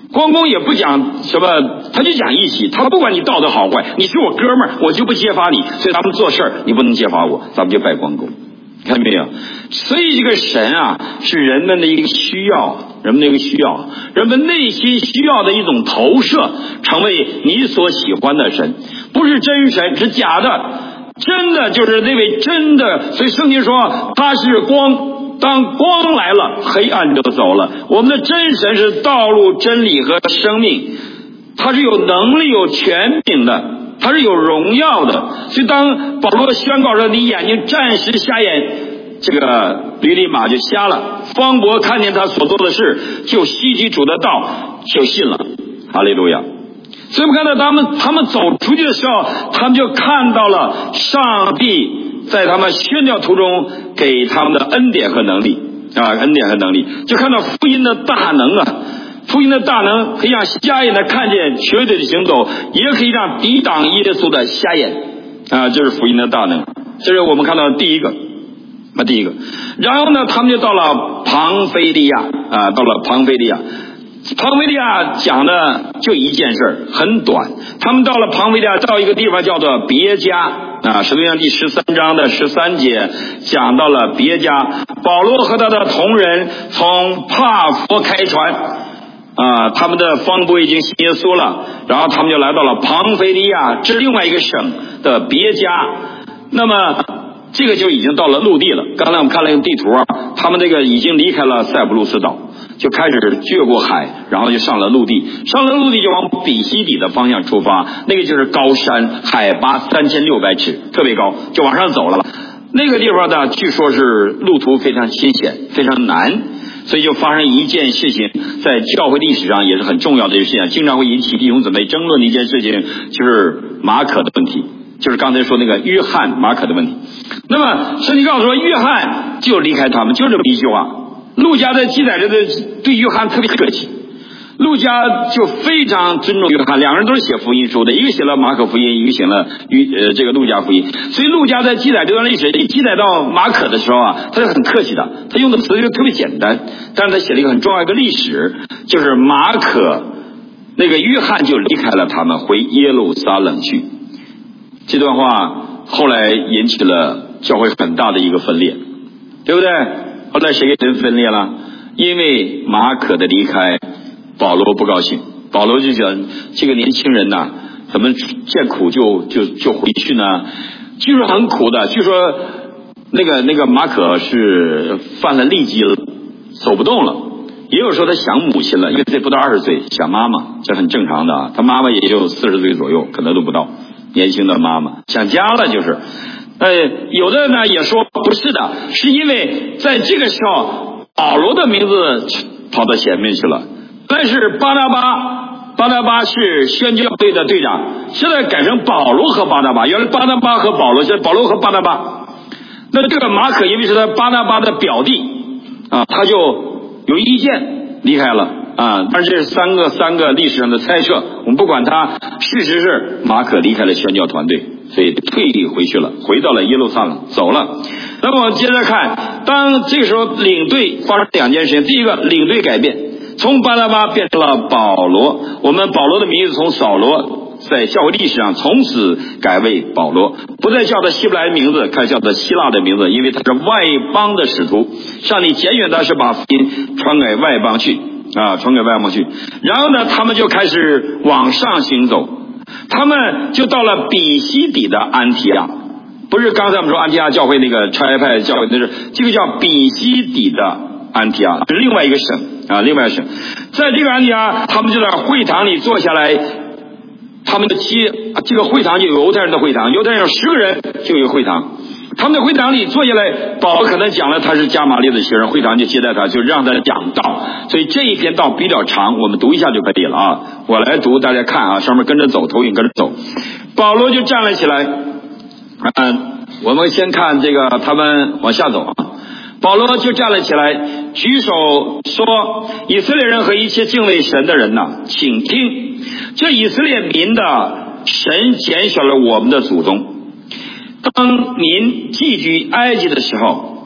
关公也不讲什么，他就讲义气，他不管你道德好坏，你是我哥们儿，我就不揭发你，所以咱们做事儿你不能揭发我，咱们就拜关公，看见没有？所以这个神啊，是人们的一个需要，人们的一个需要，人们内心需要的一种投射，成为你所喜欢的神，不是真神，是假的，真的就是那位真的。所以圣经说他是光，当光来了，黑暗就走了。我们的真神是道路、真理和生命，他是有能力、有权柄的，他是有荣耀的。所以当保罗宣告说你眼睛暂时瞎眼，这个驴利马就瞎了，方伯看见他所做的事，就希奇主的道，就信了。哈利路亚。所以我们看到他们他们走出去的时候，他们就看到了上帝在他们宣教途中给他们的恩典和能力啊，恩典和能力，就看到福音的大能啊，福音的大能可以让瞎眼的看见瘸腿的行走，也可以让抵挡耶稣的瞎眼啊，这是福音的大能。这是我们看到的第一个，那第一个。然后呢，他们就到了庞菲利亚啊，到了庞菲利亚。庞菲利亚讲的就一件事，很短。他们到了庞菲利亚，到一个地方叫做别家啊，使徒行传第十三章的十三节讲到了别家。保罗和他的同人从帕佛开船啊，他们的方伯已经信耶稣了，然后他们就来到了庞菲利亚，这是另外一个省的别家。那么这个就已经到了陆地了。刚才我们看了一个地图啊，他们这个已经离开了塞浦路斯岛，就开始越过海，然后就上了陆地，上了陆地就往比西底的方向出发，那个就是高山，海拔三千六百尺，特别高，就往上走了。那个地方呢，据说是路途非常艰险，非常难，所以就发生一件事情，在教会历史上也是很重要的一个事情，经常会引起弟兄姊妹争论的一件事情，就是马可的问题，就是刚才说那个约翰马可的问题。那么圣经告诉说，约翰就离开他们，就这么一句话。路加在记载着的对约翰特别客气，路加就非常尊重约翰，两个人都是写福音书的，一个写了马可福音，一个写了呃这个路加福音。所以路加在记载这段历史，记载到马可的时候啊，他是很客气的，他用的词就特别简单，但是他写了一个很重要一个历史，就是马可那个约翰就离开了他们，回耶路撒冷去。这段话后来引起了教会很大的一个分裂，对不对？后来谁跟人分裂了？因为马可的离开，保罗不高兴。保罗就讲，这个年轻人呐、啊，怎么见苦就就就回去呢？据说很苦的，据说那个那个马可是犯了痢疾了，走不动了。也有说他想母亲了，因为这不到二十岁想妈妈，这很正常的啊。他妈妈也就四十岁左右，可能都不到，年轻的妈妈想家了就是。呃，有的呢也说不是的，是因为在这个时候保罗的名字跑到前面去了，但是巴拿巴巴拿巴是宣教队的队长，现在改成保罗和巴拿巴，原来巴拿巴和保罗，现在保罗和巴拿巴。那这个马可因为是他巴拿巴的表弟啊，他就有意见离开了啊，但是这是三个三个历史上的猜测，我们不管他，事实是马可离开了宣教团队，所以退回去了，回到了耶路撒冷，走了。那么我们接着看，当这个时候领队发生两件事情，第一个领队改变，从巴拿巴变成了保罗，我们保罗的名字从扫罗在教会历史上从此改为保罗，不再叫他希伯来的名字，开始叫他希腊的名字，因为他是外邦的使徒，上帝拣选他是把福音传给外邦去啊，传给外邦去。然后呢，他们就开始往上行走，他们就到了比西底的安提亚，不是刚才我们说安提亚教会那个差派教会，那是这个叫比西底的安提亚，是另外一个省啊，另外一个省。在这个安提亚，他们就在会堂里坐下来，他们的接这个会堂就有犹太人的会堂，犹太人有十个人就有会堂。他们在会堂里坐下来，保罗可能讲了他是加马列的学生，会堂就接待他，就让他讲道。所以这一篇道比较长，我们读一下就可以了啊。我来读，大家看啊，上面跟着走，投影跟着走。保罗就站了起来，嗯，我们先看这个，他们往下走啊。保罗就站了起来，举手说：“以色列人和一切敬畏神的人呐、啊，请听，这以色列民的神拣选了我们的祖宗。当民寄居埃及的时候，他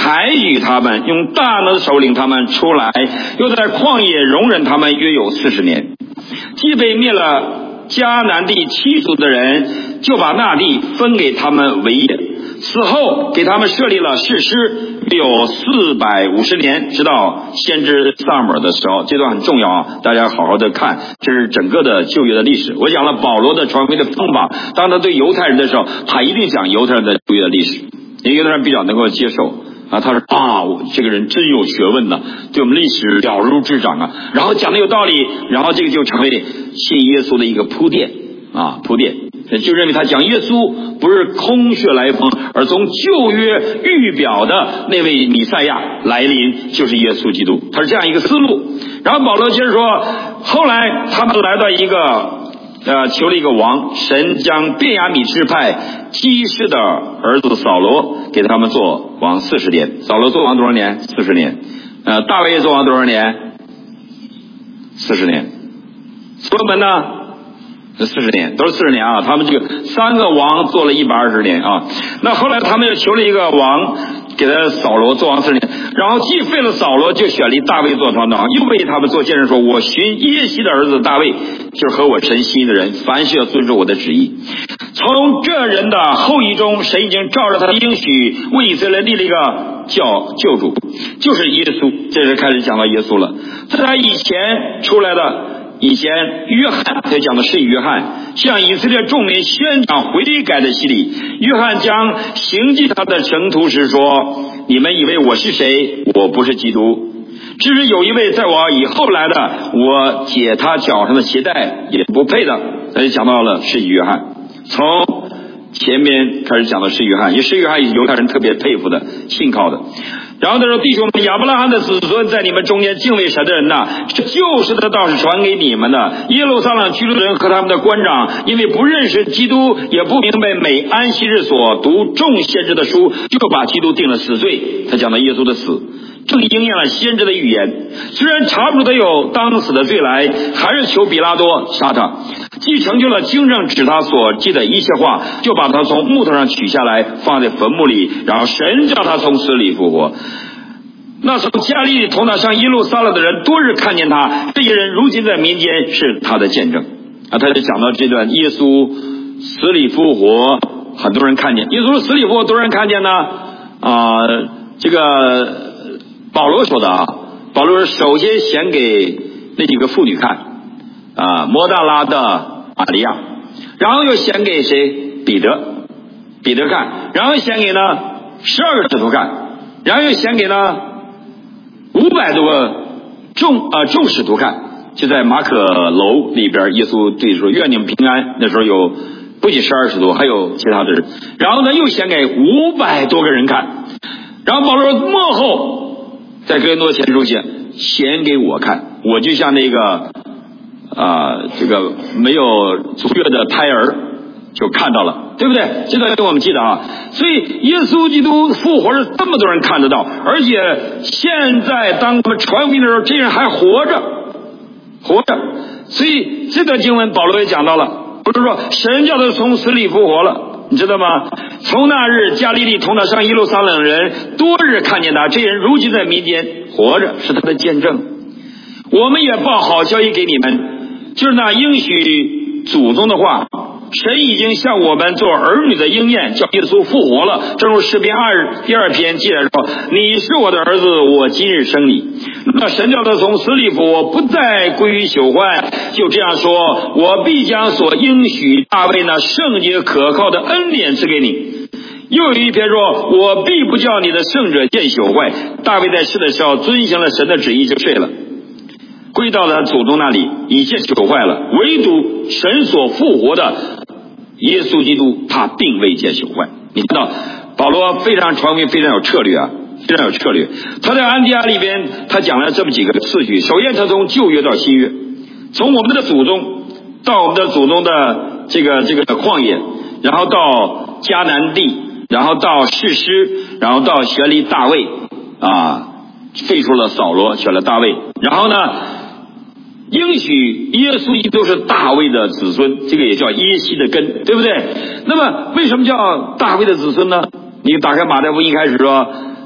抬举他们，用大能的手领他们出来，又在旷野容忍他们约有四十年。既被灭了迦南地七族的人，就把那地分给他们为业。此后给他们设立了士师，有四百五十年，直到先知撒母耳的时候。这段很重要啊，大家好好的看，这是整个的旧约的历史。我讲了保罗的传福音的方法，当他对犹太人的时候，他一定讲犹太人的旧约的历史，因为犹太人比较能够接受啊。他说啊，这个人真有学问呢，对我们历史了如指掌啊，然后讲的有道理，然后这个就成为信耶稣的一个铺垫啊，铺垫。就认为他讲耶稣不是空穴来风，而从旧约预表的那位弥赛亚来临就是耶稣基督，他是这样一个思路。然后保罗接着说，后来他们来到一个呃求了一个王，神将便雅悯支派基士的儿子扫罗给他们做王四十年。扫罗做王多少年？四十年。呃，大卫做王多少年？四十年。所罗门呢？四十年，都是四十年啊！他们这个三个王做了一百二十年啊。那后来他们又求了一个王，给他扫罗做王四十年，然后既废了扫罗，就选立大卫做他的王，又为他们做见证说：“我寻耶西的儿子大卫，就是合我神心意的人，凡事要遵守我的旨意。”从这人的后裔中，神已经照着他的应许，为以色列立了一个叫救主，就是耶稣。这是开始讲到耶稣了，在他以前出来的。以前约翰他讲的是约翰向以色列众民宣讲悔改的洗礼。约翰将行迹他的程途时说：“你们以为我是谁？我不是基督，只是有一位在我以后来的，我解他脚上的鞋带也不配的。”他就讲到了是约翰，从前面开始讲的是约翰，也是约翰犹太人特别佩服的信靠的。然后他说：“弟兄们，亚伯拉罕的子孙在你们中间敬畏神的人呐，这就是的道是传给你们的。耶路撒冷居住的人和他们的官长，因为不认识基督，也不明白每安息日所读众先知的书，就把基督定了死罪。”他讲到耶稣的死，正应验了先知的预言。虽然查不出他有当死的罪来，还是求比拉多杀他。既成就了经上指他所记的一切话，就把他从木头上取下来，放在坟墓里，然后神叫他从死里复活。那从加利利同他上耶路撒冷的人多日看见他，这些人如今在民间是他的见证啊。他就讲到这段耶稣死里复活，很多人看见。耶稣死里复活，多人看见呢啊、呃，这个保罗说的啊，保罗首先显给那几个妇女看啊，摩大拉的玛利亚，然后又显给谁？彼得，彼得看，然后显给呢十二个使徒看，然后又显给呢五百多个众啊、呃、众使徒看。就在马可楼里边，耶稣对说：“愿你们平安。”那时候有不仅十二使徒，还有其他的人。然后呢，又显给五百多个人看。然后保罗幕后在哥林多前书写显给我看，我就像那个啊、呃，这个没有足月的胎儿就看到了，对不对？这个我们记得啊。所以耶稣基督复活是这么多人看得到，而且现在当他们传福音的时候，这人还活着，活着。所以这段经文保罗也讲到了，不是说神叫他从死里复活了，你知道吗？从那日加利利同他上耶路撒冷人多日看见他，这人如今在民间活着，是他的见证。我们也报好消息给你们，就是那应许祖宗的话，神已经向我们做儿女的应验，叫耶稣复活了。正如诗篇二第二篇记载说：“你是我的儿子，我今日生你。”那神叫他从死里复活，不再归于朽坏。就这样说，我必将所应许大卫那圣洁可靠的恩典赐给你。又有一篇说：“我必不叫你的圣者见朽坏。”大卫在世的时候遵行了神的旨意，就睡了，归到了祖宗那里，已经朽坏了。唯独神所复活的耶稣基督，他并未见朽坏。你知道保罗非常传福音，非常有策略啊，非常有策略。他在安提阿里边，他讲了这么几个次序。首先，他从旧约到新约，从我们的祖宗到我们的祖宗的这个这个旷野，然后到迦南地，然后到士师，然后到选立大卫啊，废除了扫罗，选了大卫。然后呢，应许耶稣基督是大卫的子孙，这个也叫耶西的根，对不对？那么为什么叫大卫的子孙呢？你打开马太福音开始说，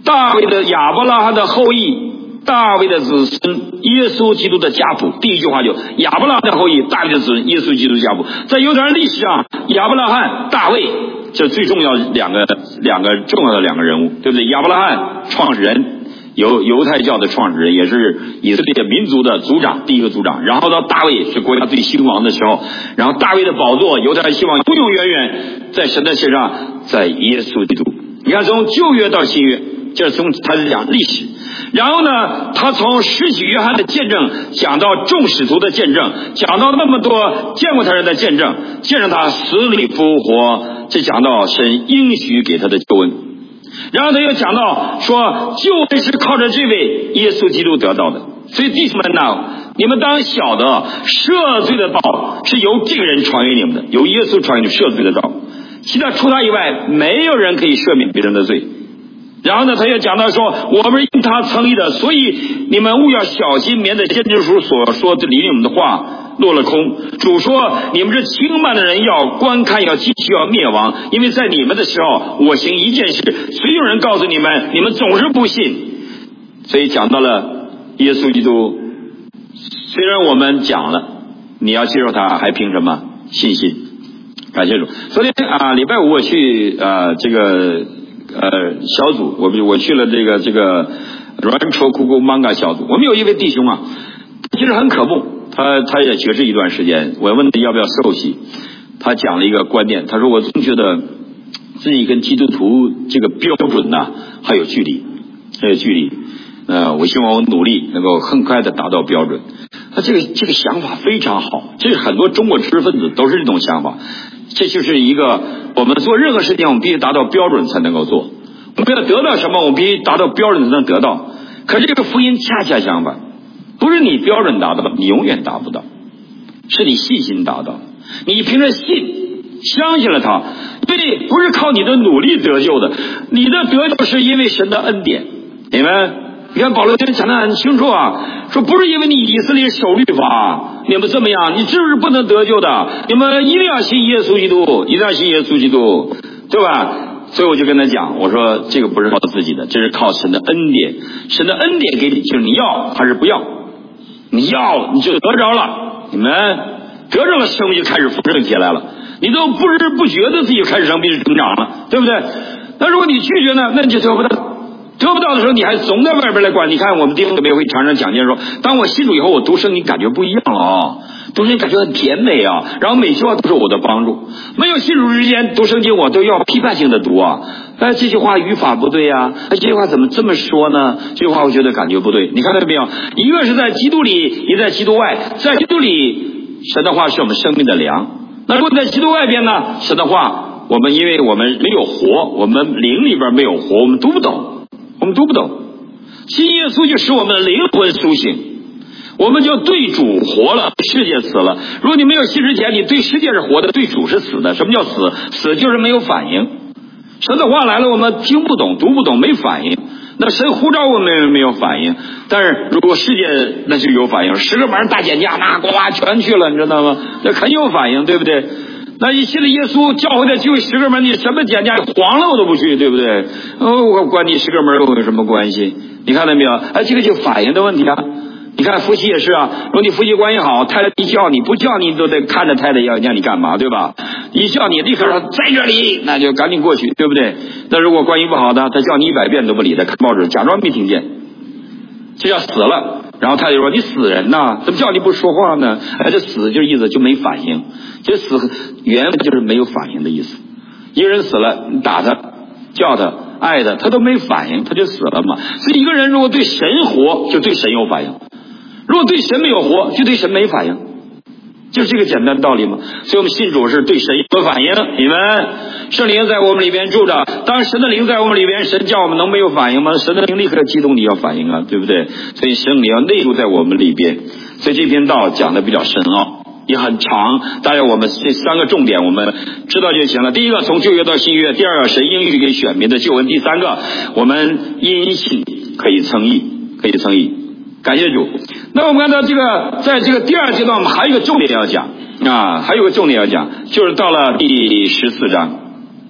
大卫的亚伯拉罕的后裔，大卫的子孙，耶稣基督的家谱。第一句话就亚伯拉罕的后裔，大卫的子孙，耶稣基督的家谱。在犹太人历史上，亚伯拉罕、大卫这最重要两个两个重要的两个人物，对不对？亚伯拉罕创始人，犹犹太教的创始人，也是以色列民族的族长，第一个族长。然后到大卫是国家最兴亡的时候，然后大卫的宝座，犹太人希望永永远远在神的身上，在耶稣基督。你看从旧约到新约，这是从他是讲历史。然后呢，他从施洗约翰的见证讲到众使徒的见证，讲到那么多见过他人的见证，见证他死里复活，这讲到神应许给他的救恩。然后他又讲到说，救恩是靠着这位耶稣基督得到的。所以弟兄们呐，你们当晓得，赦罪的道是由这个人传给你们的，由耶稣传给你们赦罪的道，其他除他以外，没有人可以赦免别人的罪。然后呢，他又讲到说，我们因他称义的，所以你们务要小心，免得先知书所说的离你们的话落了空。主说，你们这轻慢的人要观看，要继续要灭亡，因为在你们的时候，我行一件事，虽有人告诉你们，你们总是不信。所以讲到了耶稣基督，虽然我们讲了，你要接受他，还凭什么信心？感谢主。昨天啊，礼拜五我去啊这个。呃，小组，我我去了这个这个 Rancho Cucamonga 小组。我们有一位弟兄啊，其实很可慕，他他也绝志一段时间。我问他要不要受洗，他讲了一个观念，他说我总觉得自己跟基督徒这个标准呢、啊、还有距离，还有距离。呃，我希望我努力能够很快的达到标准。他这个这个想法非常好，这是很多中国知识分子都是这种想法。这就是一个我们做任何事情，我们必须达到标准才能够做。我们要得到什么，我们必须达到标准才能得到。可是这个福音恰恰相反，不是你标准达到，你永远达不到，是你信心达到。你凭着信相信了他，因为不是靠你的努力得救的，你的得救是因为神的恩典。你们你看保罗这讲得很清楚啊，说不是因为你以色列守律法，你们这么样，你就是不能得救的。你们一定要信耶稣基督，一定要信耶稣基督，对吧？所以我就跟他讲，我说这个不是靠自己的，这是靠神的恩典。神的恩典给你，就是你要还是不要，你要你就得着了，你们得着了，生命就开始丰盛起来了，你都不知不觉的自己开始生命成长了，对不对？那如果你拒绝呢，那你就得不到。得不到的时候，你还总在外边来管。你看我们弟兄姊妹会常常讲见说，当我信主以后，我读圣经感觉不一样了啊，读圣经感觉很甜美啊，然后每句话都是我的帮助。没有信主之前读圣经，我都要批判性的读啊，哎，这句话语法不对啊，哎，这句话怎么这么说呢？这句话我觉得感觉不对。你看到没有？一个是在基督里，一在基督外。在基督里，神的话是我们生命的粮。那如果在基督外边呢？神的话，我们因为我们没有活，我们灵里边没有活，我们读不懂。我们读不懂，信耶稣就使我们的灵魂苏醒，我们就对主活了，世界死了。如果你没有信之前，你对世界是活的，对主是死的。什么叫死？死就是没有反应。神的话来了，我们听不懂，读不懂，没反应。那神呼召我们没有反应，但是如果世界那就有反应，十个门大减价，那呱全去了，你知道吗？那很有反应，对不对？那你信了耶稣教会的聚会十个门，你什么减价黄了我都不去，对不对？哦，我管你十个门有什么关系？你看到没有？哎，这个就反应的问题啊。你看夫妻也是啊，如果你夫妻关系好，太太一叫你不叫你都得看着太太要让你干嘛，对吧？一叫你立刻说在这里，那就赶紧过去，对不对？那如果关系不好的，他叫你一百遍都不理他，看报纸假装没听见，这叫死了。然后他就说你死人呐，怎么叫你不说话呢？哎，这死就是意思就没反应，这死原文就是没有反应的意思。一个人死了，你打他叫他爱他，他都没反应，他就死了嘛。所以一个人如果对神活，就对神有反应；如果对神没有活，就对神没反应，就是这个简单道理嘛。所以我们信主是对神有反应。你们圣灵在我们里边住着，当神的灵在我们里边，神叫我们能没有反应吗？神的灵立刻激动你要反应啊，对不对？所以圣灵要内住在我们里边。所以这篇道讲的比较深奥，也很长，大概我们这三个重点我们知道就行了。第一个，从旧约到新约；第二个，神应许给选民的救恩；第三个，我们因信可以称义，可以称义。感谢主。那我们看到这个，在这个第二阶段，我们还有一个重点要讲啊，还有个重点要讲，就是到了第十四章。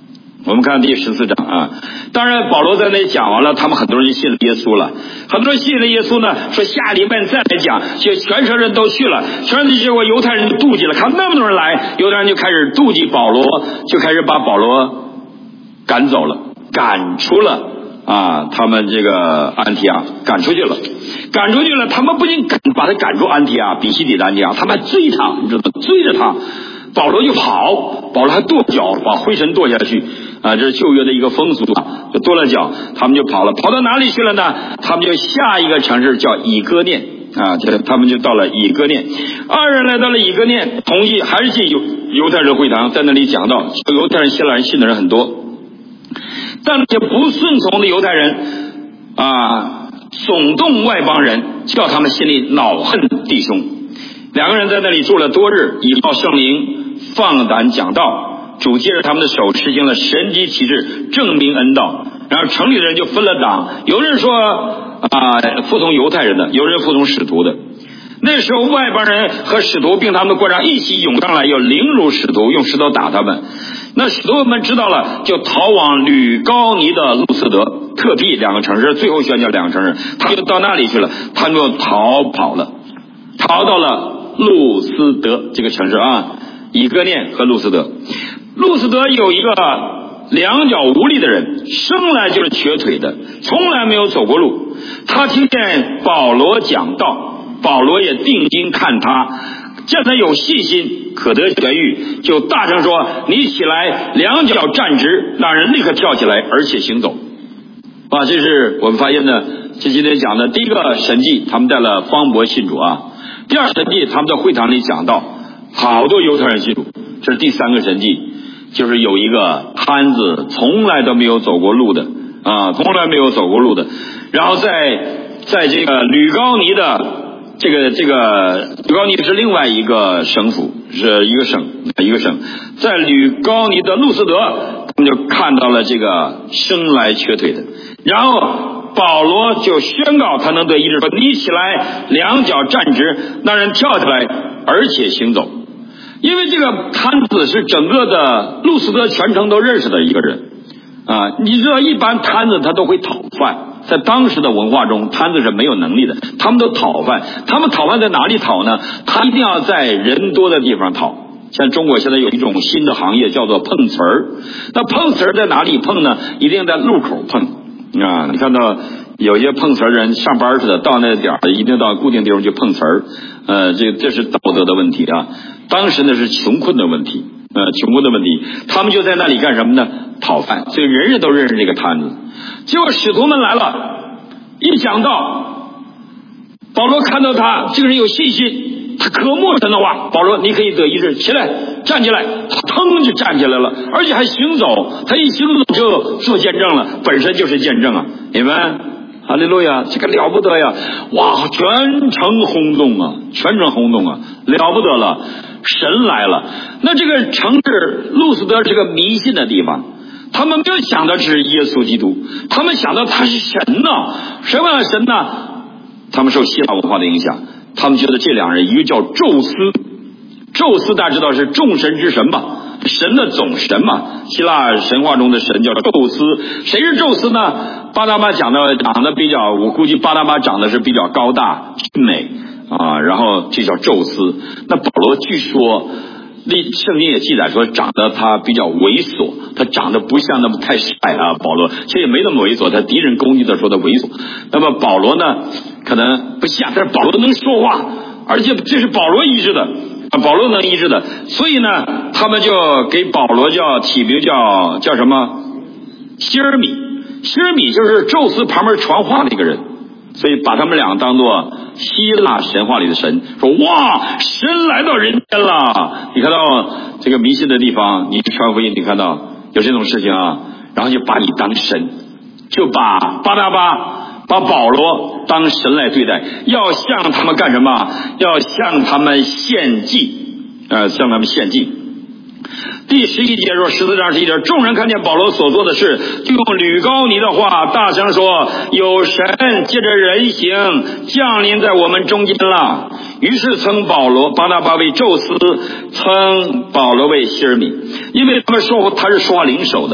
我们看第十四章啊，当然保罗在那里讲完了，他们很多人就信了耶稣了。很多人信了耶稣呢，说下礼拜再来讲，就全城人都去了，全城结果犹太人就妒忌了，看那么多人来，犹太人就开始妒忌保罗，就开始把保罗赶走了，赶出了啊，他们这个安提阿赶出去了，赶出去了，他们不仅赶把他赶出安提阿，比西底的安提阿，他们还追他，你知道吗？追着他。保罗就跑，保罗还跺脚，把灰尘跺下去啊！这是旧约的一个风俗啊，就跺了脚，他们就跑了，跑到哪里去了呢？他们就下一个城市叫以哥念啊，就他们就到了以哥念。二人来到了以哥念，同意还是进犹犹太人会堂，在那里讲道，犹太人、希腊人信的人很多，但那些不顺从的犹太人啊，耸动外邦人，叫他们心里恼恨弟兄。两个人在那里住了多日，以报圣灵，放胆讲道，主借着他们的手实行了神迹奇事，证明恩道。然后城里的人就分了党，有人说啊、呃、服从犹太人的，有人服从使徒的。那时候外邦人和使徒并他们的官长一起涌上来，要凌辱使徒，用石头打他们。那使徒们知道了，就逃往吕高尼的路斯德、特庇两个城市，最后宣教两个城市，他们就到那里去了，他们就逃跑了，逃到了路斯德这个城市啊，以哥念和路斯德。路斯德有一个两脚无力的人，生来就是瘸腿的，从来没有走过路。他听见保罗讲道，保罗也定睛看他，见他有信心，可得痊愈，就大声说：“你起来，两脚站直。”那人立刻跳起来，而且行走。啊，这是我们发现的，这今天讲的第一个神迹，他们带了方伯信主啊。第二神迹，他们在会堂里讲道，好多犹太人信主。这是第三个神迹，就是有一个瘫子，从来都没有走过路的啊，从来没有走过路的。然后在在这个吕高尼的这个这个吕高尼是另外一个省府，是一个省一个省，在吕高尼的路斯德，他们就看到了这个生来瘸腿的，然后保罗就宣告他能得医治，说：“你起来，两脚站直。”那人跳起来，而且行走。因为这个瘫子是整个的路斯德全城都认识的一个人啊。你知道，一般瘫子他都会讨饭，在当时的文化中，瘫子是没有能力的，他们都讨饭。他们讨饭在哪里讨呢？他一定要在人多的地方讨。像中国现在有一种新的行业叫做碰瓷儿，那碰瓷儿在哪里碰呢？一定在路口碰。啊，你看到有些碰瓷儿人上班似的，到那点儿一定到固定地方去碰瓷儿，呃，这这是道德的问题啊。当时呢是穷困的问题，呃，穷困的问题，他们就在那里干什么呢？讨饭，所以人人都认识这个摊子。结果使徒们来了，一讲道，保罗看到他这个人有信心，他可默神的话，保罗你可以得医治，起来，站起来，他腾就站起来了，而且还行走，他一行走就做见证了，本身就是见证啊，你们哈利路亚，这个了不得呀！哇，全城轰动啊，全城轰动啊，了不得了，神来了。那这个城市路斯德是个迷信的地方，他们没有想到是耶稣基督，他们想到他是神呢、啊，什么神呢？他们受希腊文化的影响，他们觉得这两人，一个叫宙斯，宙斯大家知道是众神之神吧，神的总神嘛，希腊神话中的神叫宙斯。谁是宙斯呢？巴拿巴讲的长得比较，我估计巴拿巴长得是比较高大俊美啊，然后就叫宙斯。那保罗据说圣经也记载说长得他比较猥琐，他长得不像那么太帅啊。保罗其实也没那么猥琐，他敌人攻击的时候他猥琐。那么保罗呢可能不像，但是保罗能说话，而且这是保罗医治的，保罗能医治的，所以呢他们就给保罗叫起名叫叫什么希尔米。希尔米就是宙斯旁边传话的一个人，所以把他们俩当作希腊神话里的神，说哇，神来到人间了。你看到这个迷信的地方，你传福音，你看到有这种事情啊，然后就把你当神，就把巴拿巴把保罗当神来对待，要向他们干什么？要向他们献祭，呃，向他们献祭。第十一节说，十四章十一节，众人看见保罗所做的事，就用吕高尼的话大声说：“有神借着人形降临在我们中间了。”于是称保罗巴拿巴为宙斯，称保罗为希尔米，因为他们说他是说话灵手的。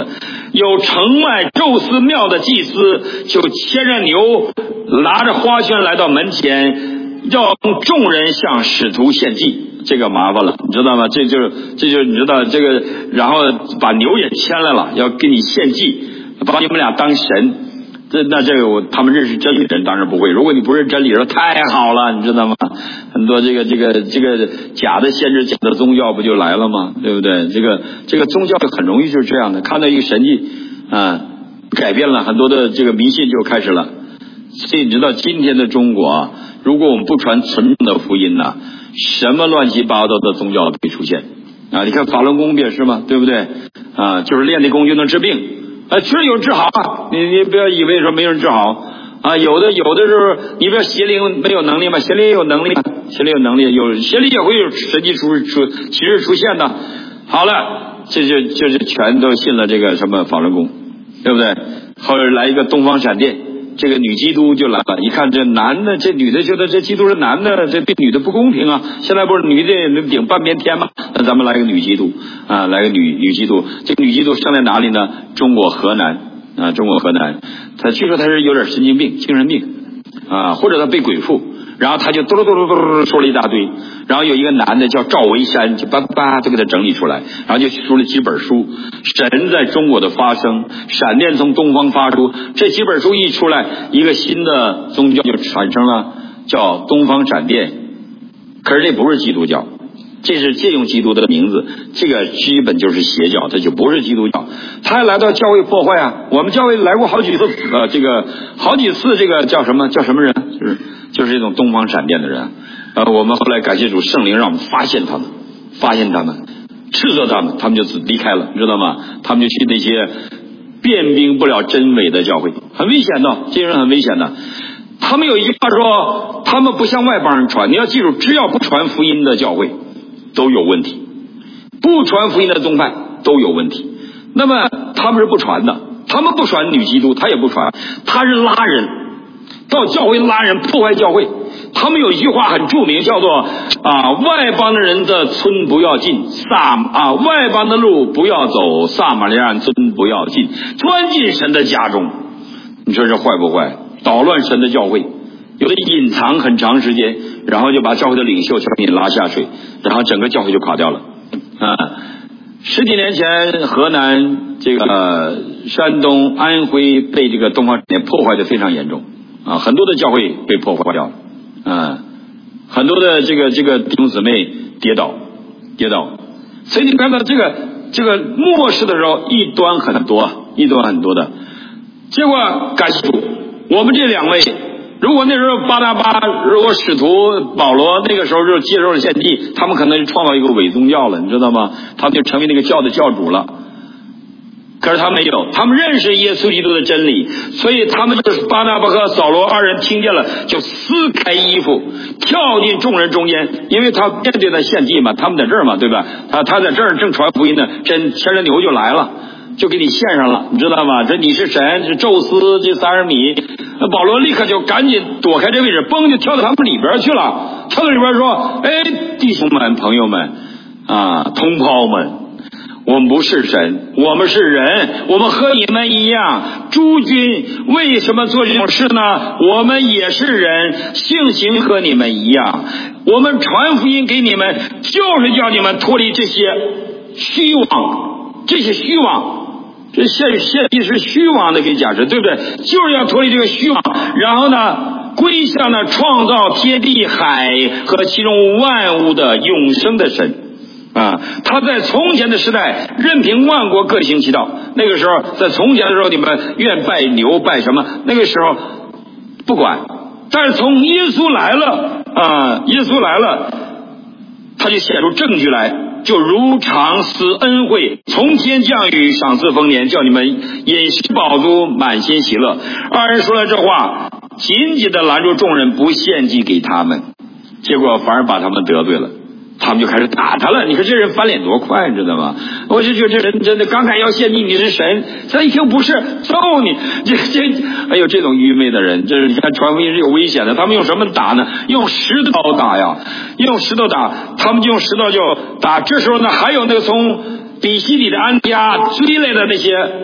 有城外宙斯庙的祭司就牵着牛，拿着花圈来到门前，要众人向使徒献祭。这个麻烦了，你知道吗？这就是这就是你知道这个，然后把牛也牵来了，要给你献祭，把你们俩当神。这那这个我他们认识真理的人当然不会。如果你不认真理，说太好了，你知道吗？很多这个这个这个假的先知、假的宗教不就来了吗？对不对？这个这个宗教很容易就是这样的，看到一个神迹啊，改变了很多的这个迷信就开始了。所以你知道今天的中国啊，如果我们不传纯正的福音呢、啊，什么乱七八糟的宗教都会出现啊！你看法轮功不也是吗？对不对？啊，就是练那功就能治病，啊，确实有人治好啊！你你不要以为说没人治好啊，有的有的时候你不要邪灵没有能力吗？邪灵也有能力，邪灵有能力，有邪灵也会有神迹出出其实出现的。好了，这就就是全都信了这个什么法轮功，对不对？后来来一个东方闪电。这个女基督就来了，一看这男的，这女的觉得这基督是男的，这对女的不公平啊！现在不是女的顶半边天吗？那咱们来个女基督啊，来个女女基督。这个女基督生在哪里呢？中国河南啊，中国河南。她据说她是有点神经病、精神病啊，或者她被鬼附，然后她就嘟噜嘟噜嘟噜说了一大堆。然后有一个男的叫赵维山，就叭叭就给他整理出来，然后就出了几本书，神在中国的发生，闪电从东方发出，这几本书一出来，一个新的宗教就产生了，叫东方闪电。可是这不是基督教，这是借用基督的名字，这个基本就是邪教，这就不是基督教。他还来到教会破坏啊！我们教会来过好几次，呃，这个好几次，这个叫什么叫什么人？就是就是这种东方闪电的人。呃，我们后来感谢主，圣灵让我们发现他们，发现他们，斥责他们，他们就离开了，你知道吗？他们就去那些辨明不了真伪的教会，很危险的，这些人很危险的。他们有一句话说，他们不向外邦人传。你要记住，只要不传福音的教会都有问题，不传福音的宗派都有问题。那么他们是不传的，他们不传女基督，他也不传，他是拉人到教会拉人破坏教会。他们有一句话很著名，叫做啊，外邦的人的村不要进，撒啊外邦的路不要走，撒玛利亚人村不要进，钻进神的家中。你说这坏不坏？捣乱神的教会，有的隐藏很长时间，然后就把教会的领袖全给拉下水，然后整个教会就垮掉了啊。十几年前，河南、这个、呃、山东、安徽被这个东方闪电破坏的非常严重啊，很多的教会被破坏掉了。啊，很多的这个这个弟兄姊妹跌倒，跌倒，所以你看到这个这个末世的时候，异端很多，异端很多的。结果感谢主，我们这两位，如果那时候巴拿巴，如果使徒保罗那个时候就接受了献祭，他们可能就创造一个伪宗教了，你知道吗？他们就成为那个教的教主了。可是他没有，他们认识耶稣基督的真理，所以他们就是巴拿巴和扫罗二人听见了，就撕开衣服，跳进众人中间，因为他面对他献祭嘛，他们在这儿嘛，对吧？他他在这儿正传福音呢，真牵着牛就来了，就给你献上了，你知道吗？这你是神，是宙斯，这三十米，那保罗立刻就赶紧躲开这位置，嘣就跳到他们里边去了，跳到里边说：“哎，弟兄们、朋友们啊，同胞们。”我们不是神，我们是人，我们和你们一样。诸君为什么做这种事呢？我们也是人，性情和你们一样。我们传福音给你们，就是叫你们脱离这些虚妄，这些虚妄，这现现地是虚妄的，给假设，对不对？就是要脱离这个虚妄，然后呢，归向那创造天地海和其中万物的永生的神。啊，他在从前的时代任凭万国各行其道。那个时候，在从前的时候，你们愿拜牛拜什么？那个时候不管。但是从耶稣来了啊，耶稣来了，他就显出证据来，就如常施恩惠，从天降雨，赏赐丰年，叫你们饮食饱足，满心喜乐。二人说了这话，紧紧的拦住众人，不献祭给他们，结果反而把他们得罪了。他们就开始打他了。你看这人翻脸多快，你知道吗？我就觉得这人真的刚才要献祭，你是神，他一听不是，揍你！这这，哎呦，这种愚昧的人，这是你看传福音是有危险的。他们用什么打呢？用石头打呀，用石头打，他们就用石头就打。这时候呢，还有那个从比西里的安提阿追来的那些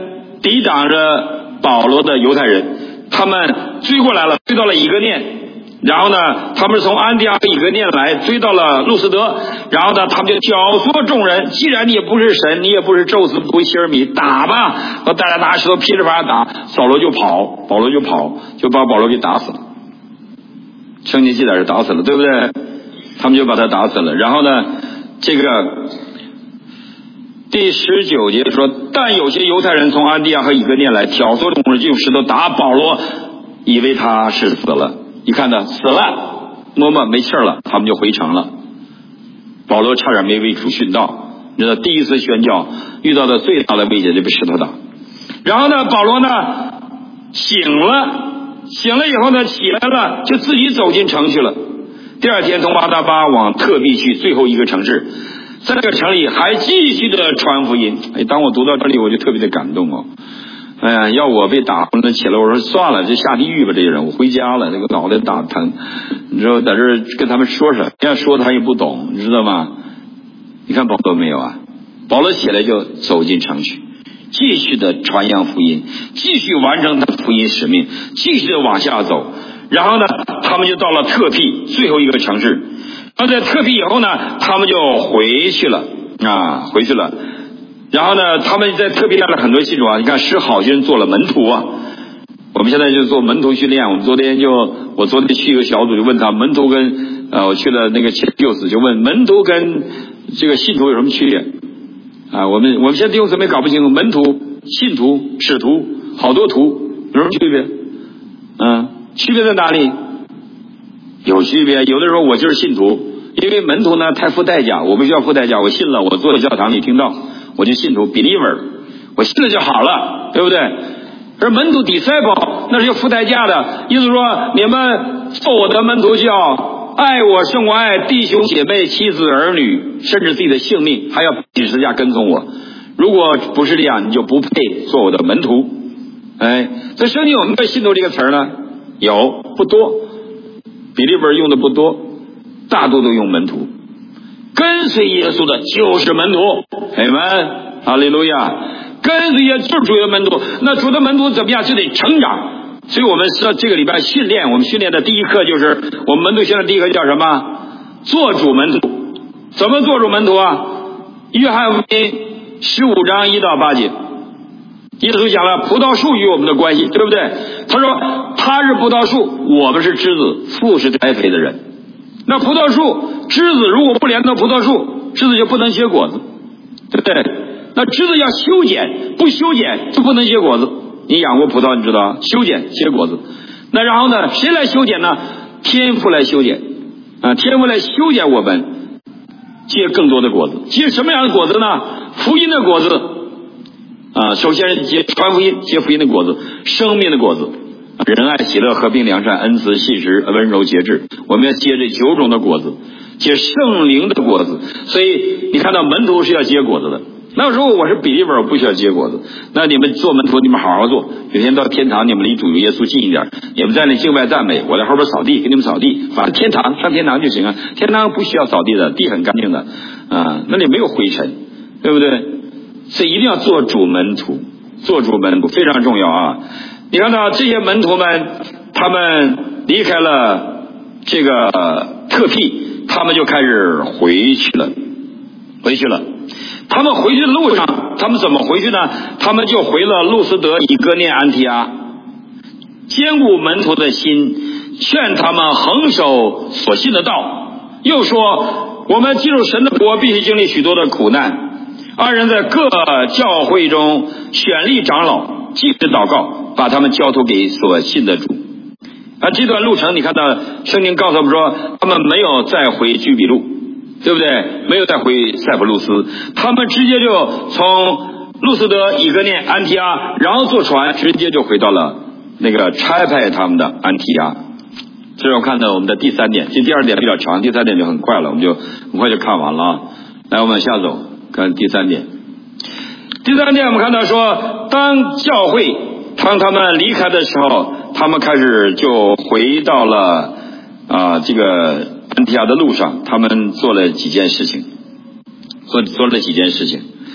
抵挡着保罗的犹太人，他们追过来了，追到了以哥念，然后呢他们从安提阿和以哥念来，追到了路斯德，然后呢他们就挑唆众人，既然你也不是神，你也不是宙斯，不是希尔米，打吧，和大家拿石头噼里啪啦打，扫罗就跑，保罗就跑，就把保罗给打死了。圣经记载是打死了，对不对？他们就把他打死了。然后呢这个第十九节说，但有些犹太人从安提阿和以哥念来，挑唆众人，就用石头打保罗，以为他是死了。一看他死了，摸摸没气了，他们就回城了。保罗差点没为主殉道，你知道第一次宣教遇到的最大的危险就被石头打。然后呢保罗呢醒了，醒了以后呢起来了，就自己走进城去了。第二天从巴达巴往特庇去，最后一个城市，在这个城里还继续的传福音。哎，当我读到这里我就特别的感动哦。哎呀，要我被打昏了起来，我说算了，就下地狱吧，这些人，我回家了，这个脑袋打疼。你知道在这儿跟他们说什么？要说他也不懂，你知道吗？你看保罗没有啊？保罗起来就走进城去，继续的传扬福音，继续完成他的福音使命，继续的往下走。然后呢他们就到了特庇，最后一个城市。而在特庇以后呢他们就回去了啊，回去了。然后呢他们在特庇干了很多信主啊，你看使好些人做了门徒啊。我们现在就做门徒训练，我们昨天就我昨天去一个小组就问他门徒跟呃我去了那个六子就问门徒跟这个信徒有什么区别啊？我们我们现在弟兄姊妹搞不清楚门徒、信徒、使徒，好多徒有什么区别？嗯，区别在哪里？有区别，有的时候我就是信徒，因为门徒呢太付代价，我不需要付代价，我信了，我坐在教堂里听到，我就信徒 believer， 我信了就好了，对不对？而门徒 disciple 那是要付代价的，意思说你们做我的门徒就要爱我胜过爱弟兄姐妹妻子儿女，甚至自己的性命，还要背十字架跟从我。如果不是这样，你就不配做我的门徒。哎，在圣经有没有信徒这个词呢？有，不多，比利本用的不多，大多都用门徒。跟随耶稣的就是门徒，阿们，哈利路亚。跟随耶稣就是主的门徒，那主的门徒怎么样？就得成长。所以我们是这个礼拜训练，我们训练的第一课就是我们门徒训练第一课叫什么？做主门徒。怎么做主门徒啊？约翰福音十五章一到八节，耶稣讲了葡萄树与我们的关系，对不对？他说他是葡萄树，我们是枝子，父是栽培的人。那葡萄树枝子如果不连到葡萄树，枝子就不能结果子，对不对？那枝子要修剪，不修剪就不能结果子。你养过葡萄你知道，修剪结果子。那然后呢谁来修剪呢？天父来修剪啊，天父来修剪我们，结更多的果子。结什么样的果子呢？福音的果子啊，首先是结传福音，结福音的果子，生命的果子，仁爱、喜乐、和平、良善、恩慈、信实、温柔、节制。我们要结这九种的果子，结圣灵的果子。所以你看到门徒是要结果子的。那如果我是比利本，我不需要结果子。那你们做门徒，你们好好做。有天到天堂，你们离主耶稣近一点，你们在那境外赞美，我在后边扫地，给你们扫地。反正天堂上天堂就行啊，天堂不需要扫地的，地很干净的啊，那里没有灰尘，对不对？所以一定要做主门徒，做主门徒非常重要啊！你看到这些门徒们，他们离开了这个特庇，他们就开始回去了，回去了。他们回去的路上，他们怎么回去呢？他们就回了路斯德、以哥念、安提阿，坚固门徒的心，劝他们恒守所信的道。又说，我们进入神的国，必须经历许多的苦难。二人在各教会中选立长老，继续祷告，把他们交托给所信的主。而这段路程，你看到圣经告诉我们说，他们没有再回居比路，对不对？没有再回塞浦路斯，他们直接就从路斯德、以哥念、安提阿，然后坐船直接就回到了那个差派他们的安提阿。这是我看到我们的第三点，这第二点比较长，第三点就很快了，我们就很快就看完了啊。来，我们往下走，看第三点。第三点我们看到说，当教会当他们离开的时候，他们开始就回到了啊这个安提阿的路上，他们做了几件事情，做做了几件事情。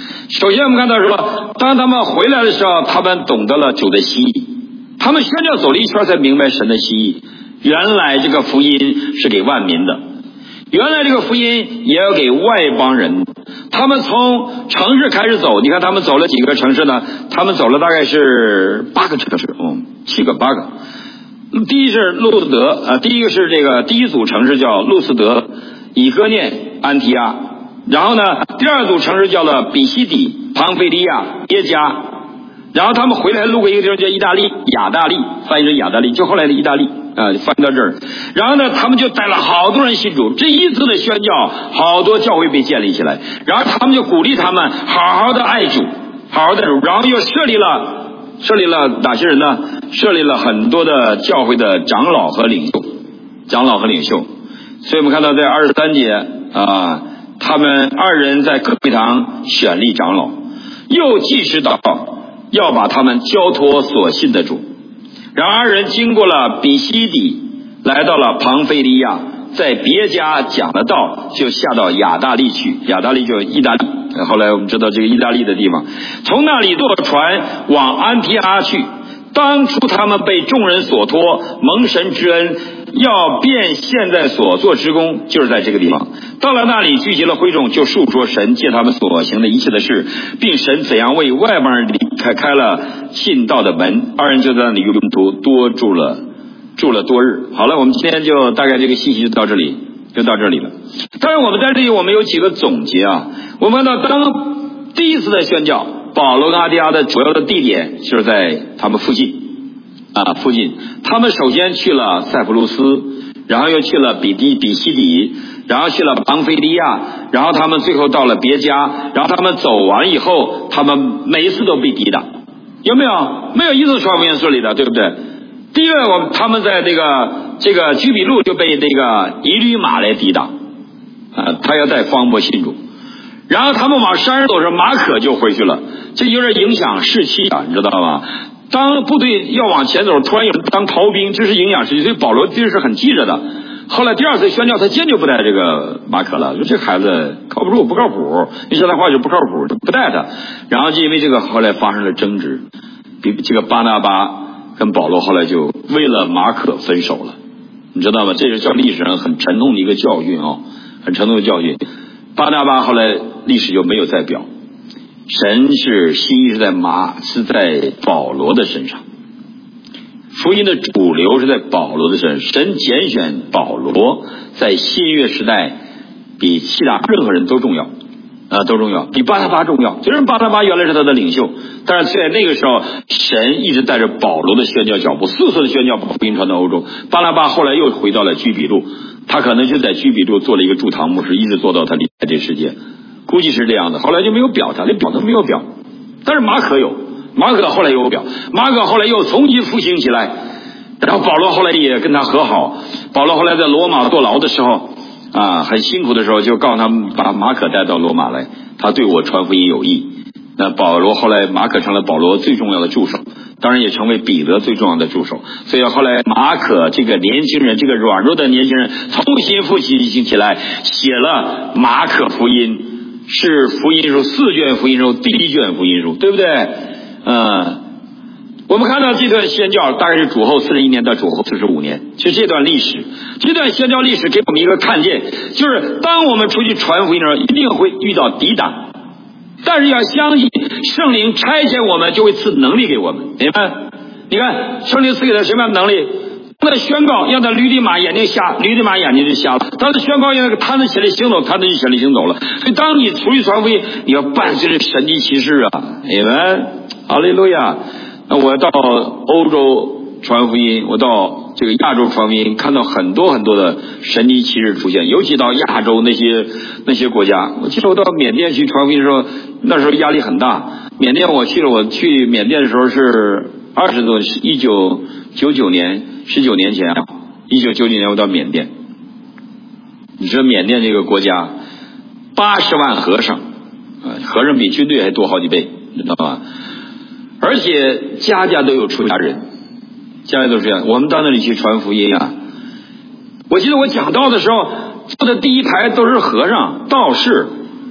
首先我们看到说，当他们回来的时候，他们懂得了主的心意，他们宣教走了一圈才明白神的心意。原来这个福音是给万民的，原来这个福音也要给外邦人。他们从城市开始走，你看他们走了几个城市呢？他们走了大概是八个城市，嗯，七个八个。第一是路斯德，呃，第一个是这个第一组城市叫路斯德、以哥念、安提阿，然后呢，第二组城市叫做比西底、庞菲利亚、耶加，然后他们回来路过一个地方叫意大利，亚大利，翻译成亚大利，就后来的意大利啊，翻到这儿。然后呢，他们就带了好多人信主，这一次的宣教，好多教会被建立起来。然后他们就鼓励他们好好的爱主，好好的主，然后又设立了。设立了哪些人呢？设立了很多的教会的长老和领袖，长老和领袖。所以我们看到在二十三节啊，他们二人在各会堂选立长老，又既知道要把他们交托所信的主。然后二人经过了比西底，来到了庞菲利亚，在别家讲了道，就下到亚大利去。亚大利就是意大利。后来我们知道这个意大利的地方，从那里坐船往安提阿去。当初他们被众人所托，蒙神之恩，要变现在所做之功，就是在这个地方。到了那里，聚集了会众，就述说神借他们所行的一切的事，并神怎样为外邦人开开了信道的门。二人就在那里用途多住了住了多日。好了，我们今天就大概这个信息就到这里，就到这里了。当然，我们在这里我们有几个总结啊。我们看到当第一次的宣教，保罗跟阿提阿的主要的地点就是在他们附近啊，附近。他们首先去了塞浦路斯，然后又去了比底比西底，然后去了庞菲利亚，然后他们最后到了别家。然后他们走完以后，他们每一次都被抵挡，有没有？没有一次传福音顺利的，对不对？第二，我们他们在这个这个居比路就被这个以吕马来抵挡啊，他要带方伯信主。然后他们往山上走时，马可就回去了，这有点影响士气啊，你知道吗？当部队要往前走，突然有人当逃兵，这是影响士气，所以保罗这是很记着的。后来第二次宣教，他坚决不带这个马可了，说这孩子靠不住，不靠谱，你说他话就不靠谱，就不带他。然后就因为这个，后来发生了争执，比这个巴拿巴跟保罗后来就为了马可分手了，你知道吗？这是叫历史上很沉痛的一个教训啊，很沉痛的教训。巴拿巴后来历史就没有再表，神是心意是在马是在保罗的身上，福音的主流是在保罗的身上。神拣选保罗在新约时代比其他任何人都重要啊，都重要，比巴拿巴重要。虽然巴拿巴原来是他的领袖，但是在那个时候，神一直带着保罗的宣教脚步，四次的宣教把福音传到欧洲。巴拿巴后来又回到了居比路，他可能就在居比路做了一个驻堂牧师，一直做到他离开这世界，估计是这样的。后来就没有表他，连表都没有表。但是马可有，马可后来有表，马可后来又重新复兴起来，然后保罗后来也跟他和好。保罗后来在罗马坐牢的时候啊，很辛苦的时候，就告诉他们把马可带到罗马来，他对我传福音有益。那保罗后来马可成了保罗最重要的助手，当然也成为彼得最重要的助手。所以后来马可这个年轻人，这个软弱的年轻人重新复兴起来，写了马可福音，是福音书四卷福音书第一卷福音书，对不对？嗯，我们看到这段宣教大概是主后四十一年到主后四十五年，其实这段历史，这段宣教历史给我们一个看见，就是当我们出去传福音的时候，一定会遇到抵挡，但是要相信圣灵差遣我们就会赐能力给我们，明白？你看圣灵赐给他什么样的能力？当他宣告让他驴的马眼睛瞎，驴的马眼睛就瞎了；当他宣告让他摊子起来行走，摊子就起来行走了。所以当你出去传福音，你要伴随着神迹奇事啊，你们哈利路亚。那我到欧洲传福音，我到这个亚洲传福音，看到很多很多的神迹奇事出现，尤其到亚洲那些那些国家。我记得我到缅甸去传福音的时候，那时候压力很大。缅甸我去了，我去缅甸的时候是二十多，一九九九年，十九年前啊，一九九九年我到缅甸。你知道缅甸这个国家八十万和尚啊，和尚比军队还多好几倍，你知道吧？而且家家都有出家人，家家都是这样。我们到那里去传福音啊，我记得我讲道的时候，坐的第一排都是和尚、道士，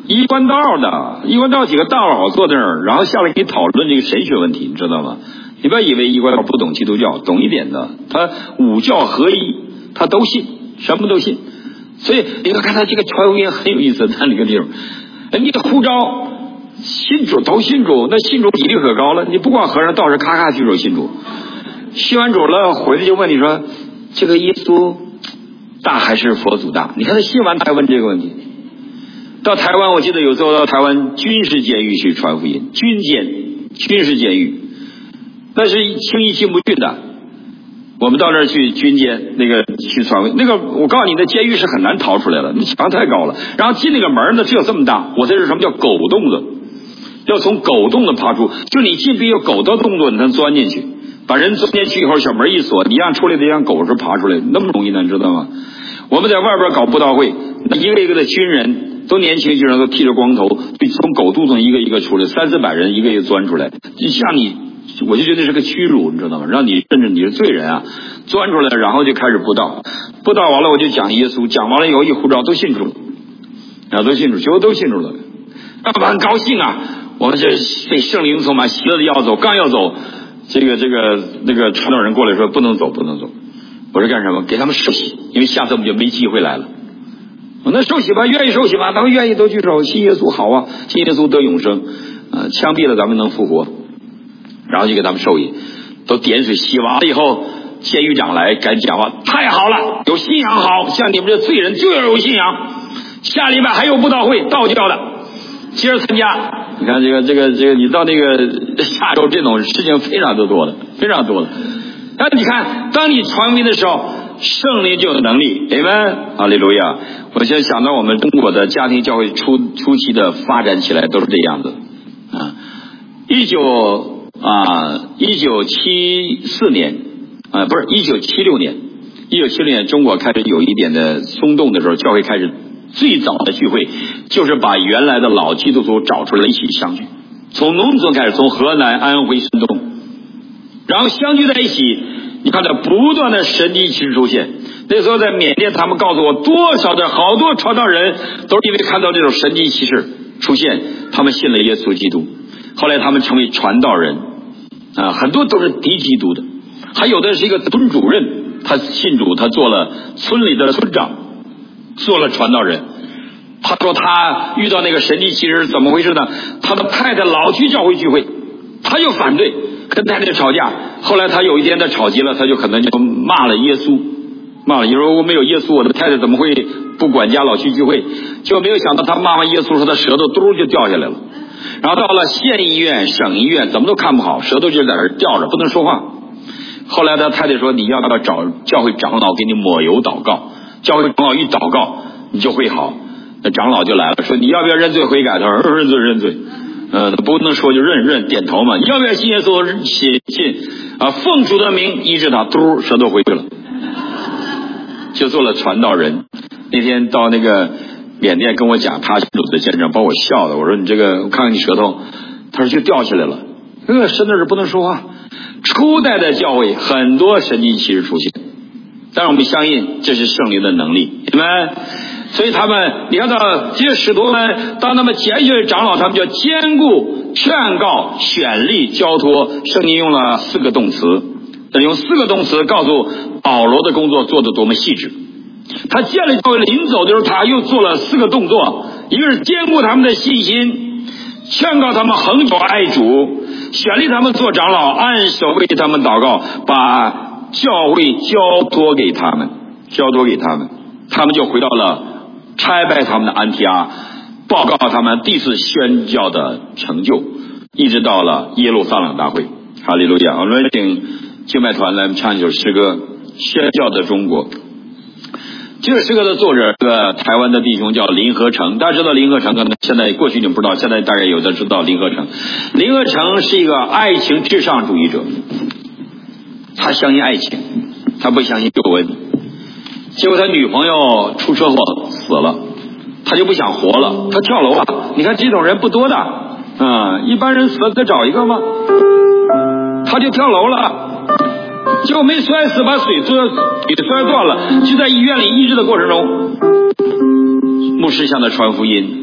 一贯道的，一贯道几个大佬坐在那儿，然后下来给你讨论这个神学问题，你知道吗？你不要以为一贯道不懂基督教，懂一点的，他五教合一，他都信，什么都信。所以你看他这个传福音很有意思，他那个地方，你的护照信主都信主，那信主比例可高了。你不管和尚道士咔咔举手信主，信完主了回来就问你说，这个耶稣大还是佛祖大？你看他信完他还问这个问题。到台湾，我记得有时候到台湾军事监狱去传福音，军监军事监狱，那是轻易进不去的。我们到那儿去军监那个去传福音，那个我告诉你，那监狱是很难逃出来的，那墙太高了。然后进那个门呢，只有这么大。我这是什么叫狗洞子？要从狗洞子爬出，就你进必有狗的动作，你才能钻进去。把人钻进去以后，小门一锁，你让出来的让狗是爬出来，那么容易呢，你知道吗？我们在外边搞布道会，那一个一个的军人。都年轻军人都剃着光头，就从狗肚子一个一个出来，三四百人一个一个钻出来，就像你，我就觉得是个屈辱，你知道吗？让你甚至你是罪人啊，钻出来，然后就开始布道，布道完了我就讲耶稣，讲完了以后一呼召都信主了，啊，都信主，最后都信主了，那我很高兴啊，我们这被圣灵充满，喜乐的要走，刚要走，这个这个那个传道人过来说不能走，不能走，我说干什么？给他们受洗，因为下次我们就没机会来了。那受洗吧，愿意受洗吧，他们愿意都举手，信耶稣好啊，信耶稣得永生，呃，枪毙了咱们能复活，然后就给他们受洗，都点水洗完了以后，监狱长来赶紧讲话，太好了，有信仰好，像你们这罪人就要有信仰，下礼拜还有布道会，道教的，接着参加。你看这个这个这个，你到那个下周这种事情非常的多的，非常多的。但你看，当你传福音的时候，圣灵就有能力，阿们，哈利路亚。我现在想到我们中国的家庭教会初初期的发展起来都是这样子啊。一九啊一九七四年啊不是一九七六年，一九七六年中国开始有一点的松动的时候，教会开始最早的聚会就是把原来的老基督徒找出来一起相聚，从农村开始，从河南、安徽、山东，然后相聚在一起。你看到不断的神迹奇事出现。那时候在缅甸，他们告诉我，多少的好多传道人都是因为看到这种神迹奇事出现，他们信了耶稣基督。后来他们成为传道人啊，很多都是敌基督的，还有的是一个村主任，他信主，他做了村里的村长，做了传道人。他说他遇到那个神迹奇事怎么回事呢？他的太太老去教会聚会，他就反对，跟太太吵架。后来他有一天他吵急了，他就可能就骂了耶稣，骂了耶稣，我没有耶稣，我的太太怎么会不管家老去聚会？结果没有想到他骂完耶稣说他舌头嘟就掉下来了，然后到了县医院、省医院，怎么都看不好，舌头就在那儿吊着，不能说话。后来他太太说，你要不要找教会长老给你抹油祷告？教会长老一祷告你就会好。那长老就来了，说你要不要认罪悔改？他说认罪认罪。呃，不能说就认认点头嘛。你要不要信耶稣？信信啊，奉主的名医治他，嘟，舌头回去了，就做了传道人。那天到那个缅甸跟我讲他信主的见证，把我笑的。我说你这个，我看看你舌头，他说就掉下来了，这个伸那是不能说话。初代的教会很多神迹奇事出现，但是我们相信这是圣灵的能力，你们。所以他们，你看到这些使徒们，当他们拣选长老，他们叫坚固、劝告、选立、交托。圣经用了四个动词，用四个动词告诉保罗的工作做得多么细致。他建立教会临走的时候，他又做了四个动作：一个是坚固他们的信心，劝告他们恒久爱主，选立他们做长老，按手为他们祷告，把教会交托给他们，交托给他们，他们就回到了差派他们的安提阿，报告他们第四宣教的成就，一直到了耶路撒冷大会。哈利路亚！我们请敬拜团来唱一首诗歌《宣教的中国》。这个诗歌的作者，这个台湾的弟兄叫林和成。大家知道林和成，可能现在过去你们不知道，现在大概有的知道林和成。林和成是一个爱情至上主义者，他相信爱情，他不相信救恩。结果他女朋友出车祸死了，他就不想活了，他跳楼啊！你看这种人不多的，嗯，一般人死了再找一个吗？他就跳楼了，结果没摔死，把腿摔给摔断了，就在医院里医治的过程中，牧师向他传福音，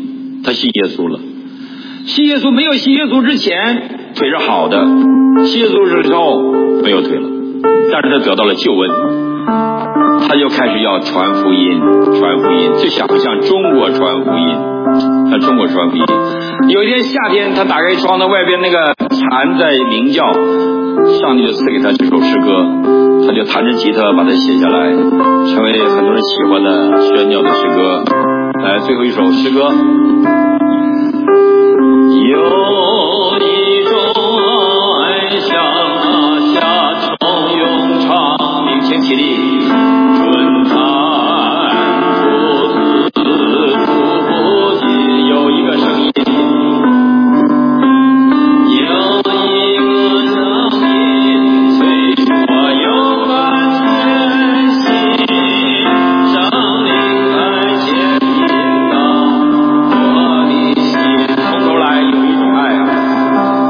他信耶稣了。信耶稣没有信耶稣之前腿是好的，信耶稣之后没有腿了，但是他得到了救恩，他就开始要传福音，传福音，就想向中国传福音，向中国传福音。有一天夏天，他打开窗的外边那个蝉在鸣叫，上帝就赐给他这首诗歌，他就弹着吉他把它写下来，成为很多人喜欢的宣教的诗歌。来，最后一首诗歌，有一种爱像那夏虫永长鸣，请起立，春寒父子父不尽，有一个声音，有一个声音催我勇敢前行，生命在前引导我的心。从头来，有一种爱啊，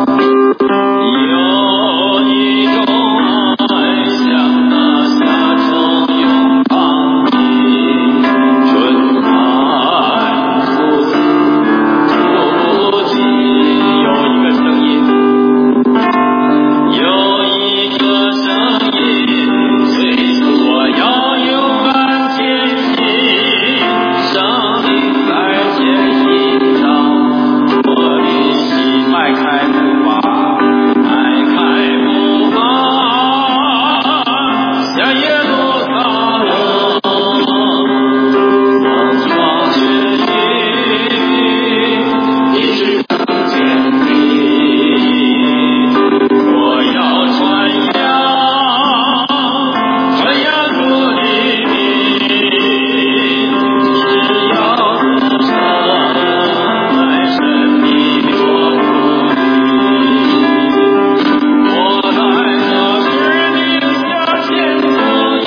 有一种爱像那夏虫永长鸣，春寒父子父不尽，有一个声音，有一个声音催促我要勇敢前行，生命在前引导我的心，迈开步伐，迈开步伐，向耶路撒冷，风霜雪雨，一直等见你。我要传扬，传扬主的名，只要自称在神的国度里。我在那使命下前途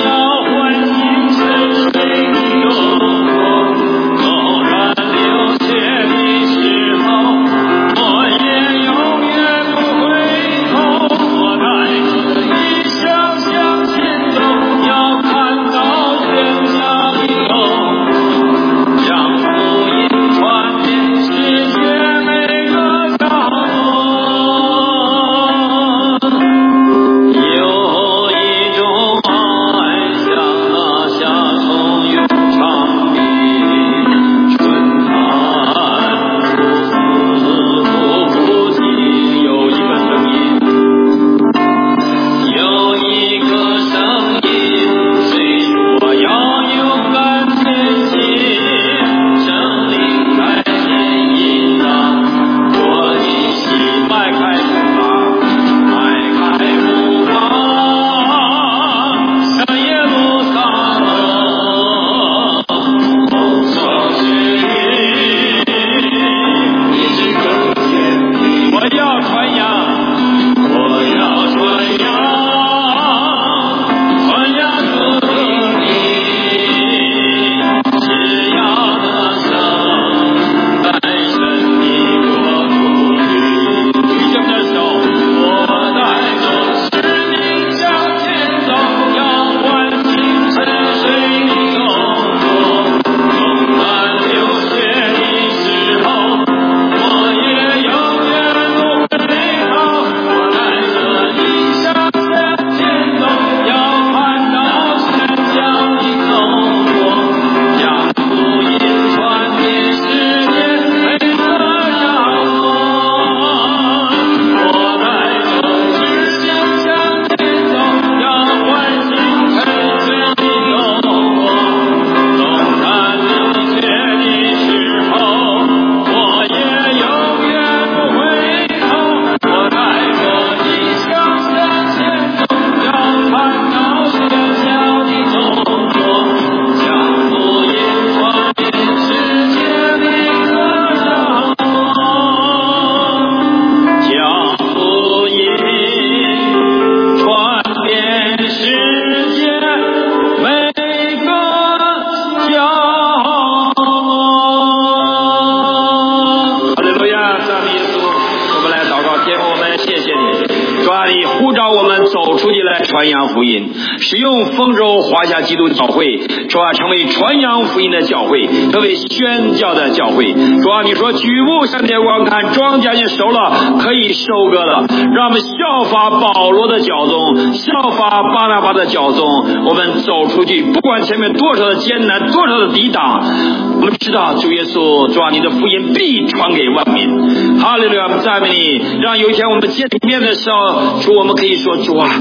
呼召我们走出去来传扬福音，使用丰州华夏基督教会，主啊，成为传扬福音的教会，成为宣教的教会。主啊，你说举目向天观看，庄稼也熟了，可以收割了，让我们效法保罗的脚踪，效法巴拿巴的脚踪，我们走出去，不管前面多少的艰难，多少的抵挡，我们知道主耶稣，主啊，你的福音必传给万民。哈利路亚，赞美你，让有一天我们见面的时候，主，我们可以说，主啊，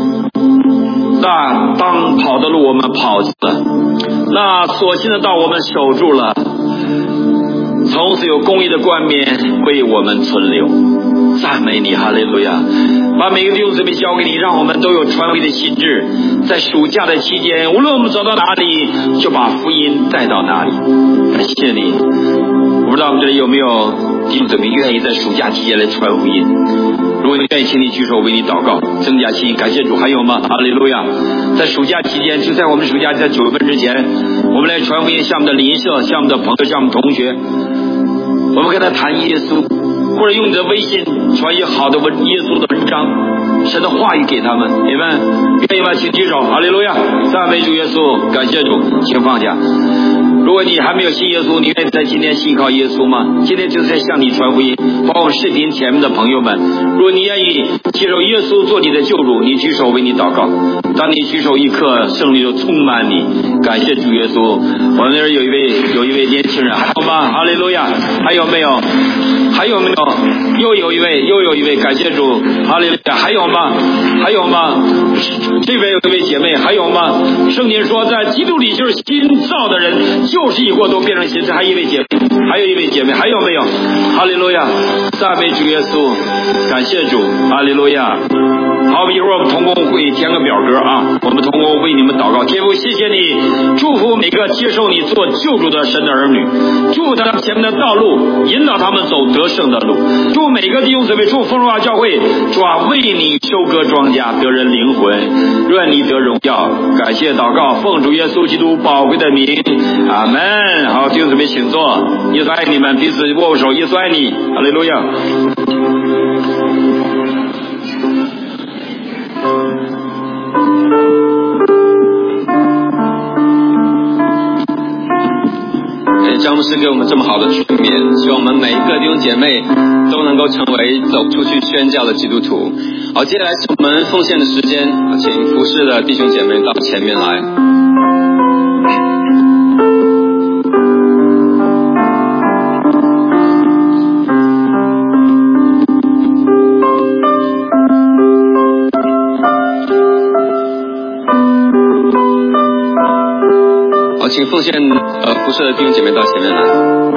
那当跑的路我们跑了，那所信的道我们守住了，从此有公义的冠冕为我们存留。赞美你，哈利路亚！把每个弟兄姊妹交给你，让我们都有传福音的心智。在暑假的期间，无论我们走到哪里，就把福音带到哪里。感谢你！我不知道我们这里有没有弟兄姊妹愿意在暑假期间来传福音。如果你愿意，请你举手，为你祷告，增加信心。感谢主！还有吗？哈利路亚！在暑假期间，就在我们暑假在九月份之前，我们来传福音，向我们的邻舍、向我们的朋友、向我们同学，我们跟他谈耶稣，或者用你的微信传一些好的文耶稣的文章、神的话语给他们。你们愿意吗？请举手。哈利路亚！赞美主耶稣！感谢主！请放下。如果你还没有信耶稣，你愿意在今天信靠耶稣吗？今天就是在向你传福音，包括视频前面的朋友们，如果你愿意接受耶稣做你的救主，你举手为你祷告。当你举手一刻，圣灵就充满你。感谢主耶稣！我们那儿有一位有一位年轻人，还有吗？哈利路亚！还有没有？还有没有？又有一位，又有一位，感谢主！哈利路亚！还有吗？还有吗？这边有一位姐妹，还有吗？圣经说，在基督里就是新造的人，旧事已过，都变成新。这还一位姐妹，还有一位姐妹，还有没有？哈利路亚！赞美主耶稣！感谢主！哈利路亚！好，一会儿我们同工会填个表格啊，我们同工为你们祷告。天父，谢谢你，祝福每个接受你做救主的神的儿女，祝福他们前面的道路，引导他们走得胜的路。祝每个弟兄姊妹，祝丰荣华教会，主啊，为你收割庄稼，得人灵魂，愿你得荣耀。感谢祷告，奉主耶稣基督宝贵的名，阿门。好，弟兄姊妹请坐。耶稣爱你们，彼此握握手。耶稣爱你，哈利路亚。张牧师给我们这么好的劝勉，希望我们每一个弟兄姐妹都能够成为走出去宣教的基督徒。好，接下来是我们奉献的时间，请服侍的弟兄姐妹到前面来。请奉献呃服侍的弟兄姐妹到前面来。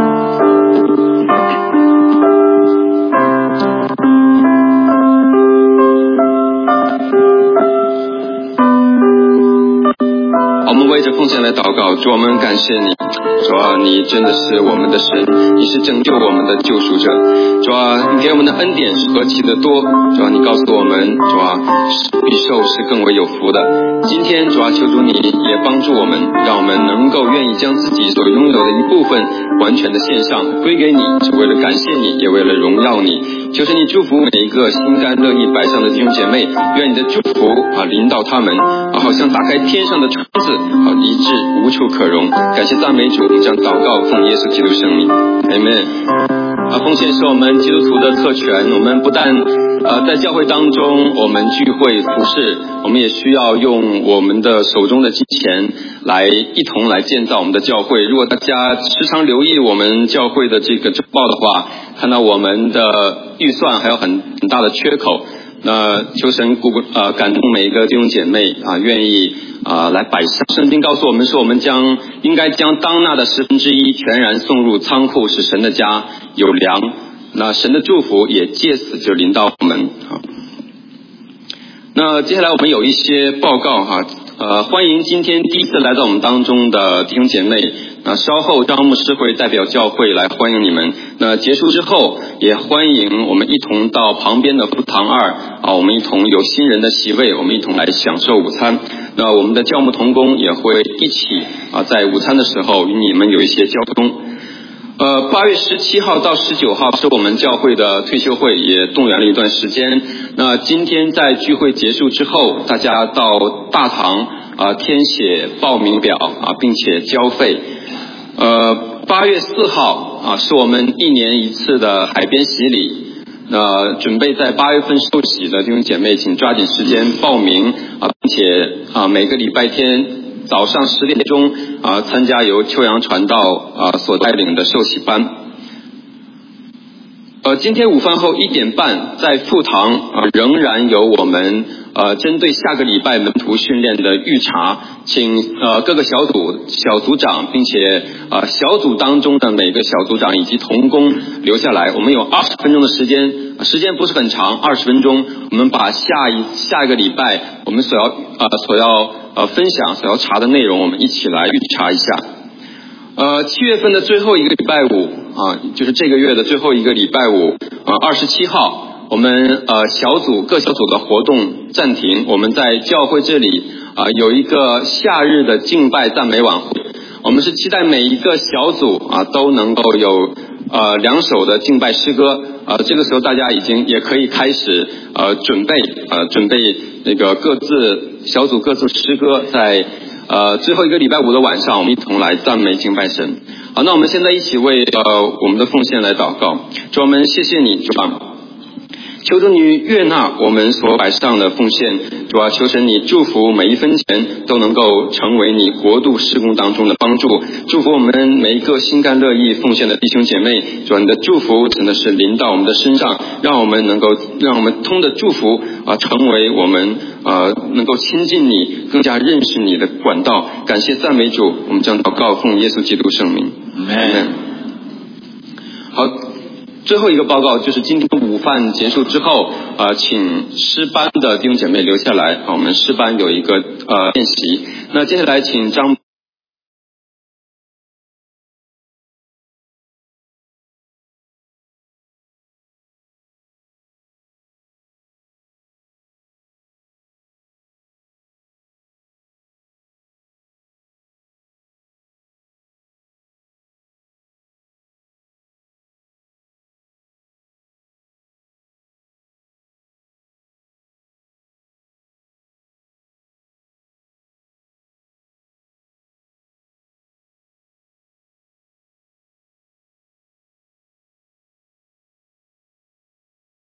我们为着奉献来祷告，主，我们感谢你，主啊，你真的是我们的神，你是拯救我们的救赎者，主啊，你给我们的恩典是何其的多，主啊，你告诉我们，主啊，比受是更为有福的。今天主啊，求主你也帮助我们，让我们能够愿意将自己所拥有的一部分完全的献上归给你，是为了感谢你，也为了荣耀你。求神你祝福每一个心甘乐意摆上的弟兄姐妹，愿你的祝福啊临到他们啊，好像打开天上的窗子啊，以致无处可容。感谢赞美主，我们将祷告奉耶稣基督圣名，阿们。啊，奉献是我们基督徒的特权，我们不但呃在教会当中我们聚会服侍，我们也需要用我们的手中的金钱来一同来建造我们的教会。如果大家时常留意我们教会的这个周报的话，看到我们的预算还有很很大的缺口，那求神鼓呃感动每一个弟兄姐妹啊，愿意啊来摆上。圣经告诉我们说，我们将应该将当纳的十分之一全然送入仓库，使神的家有粮。那神的祝福也借此就临到我们。好，那接下来我们有一些报告哈，呃，欢迎今天第一次来到我们当中的弟兄姐妹。那稍后张牧师会代表教会来欢迎你们。那结束之后，也欢迎我们一同到旁边的福堂二啊，我们一同有新人的席位，我们一同来享受午餐。那我们的教牧同工也会一起啊，在午餐的时候与你们有一些交通。 呃，八月十七号到十九号是我们教会的退休会，也动员了一段时间。那今天在聚会结束之后，大家到大堂啊、呃、填写报名表啊，并且交费。呃，八月四号啊是我们一年一次的海边洗礼。那、呃、准备在八月份受洗的弟兄姐妹，请抓紧时间报名啊，并且啊每个礼拜天早上十点钟啊参加由秋阳传道啊所带领的受洗班。呃，今天午饭后一点半在副堂啊仍然有我们呃针对下个礼拜门徒训练的预查，请呃各个小组小组长，并且呃小组当中的每个小组长以及同工留下来。我们有二十分钟的时间，时间不是很长，二十分钟，我们把下一下一个礼拜我们所要呃所要呃分享所要查的内容，我们一起来预查一下。呃，七月份的最后一个礼拜五啊，就是这个月的最后一个礼拜五啊，二十七号，我们呃小组各小组的活动暂停，我们在教会这里啊有一个夏日的敬拜赞美晚会，我们是期待每一个小组啊都能够有呃两首的敬拜诗歌，呃这个时候大家已经也可以开始呃准备呃准备那个各自小组各自诗歌，在呃，最后一个礼拜五的晚上，我们一同来赞美敬拜神。好，那我们现在一起为呃我们的奉献来祷告。主，我们谢谢你，主啊，求主你悦纳我们所摆上的奉献。主啊，求神你祝福每一分钱都能够成为你国度事工当中的帮助，祝福我们每一个心甘乐意奉献的弟兄姐妹。主啊，你的祝福真的是临到我们的身上，让我们能够让我们通的祝福啊、呃，成为我们呃能够亲近你、更加认识你的管道。感谢赞美主，我们将祷告奉耶稣基督圣名。Amen。好。最后一个报告就是今天午饭结束之后，呃，请诗班的弟兄姐妹留下来，我们诗班有一个呃练习。那接下来请张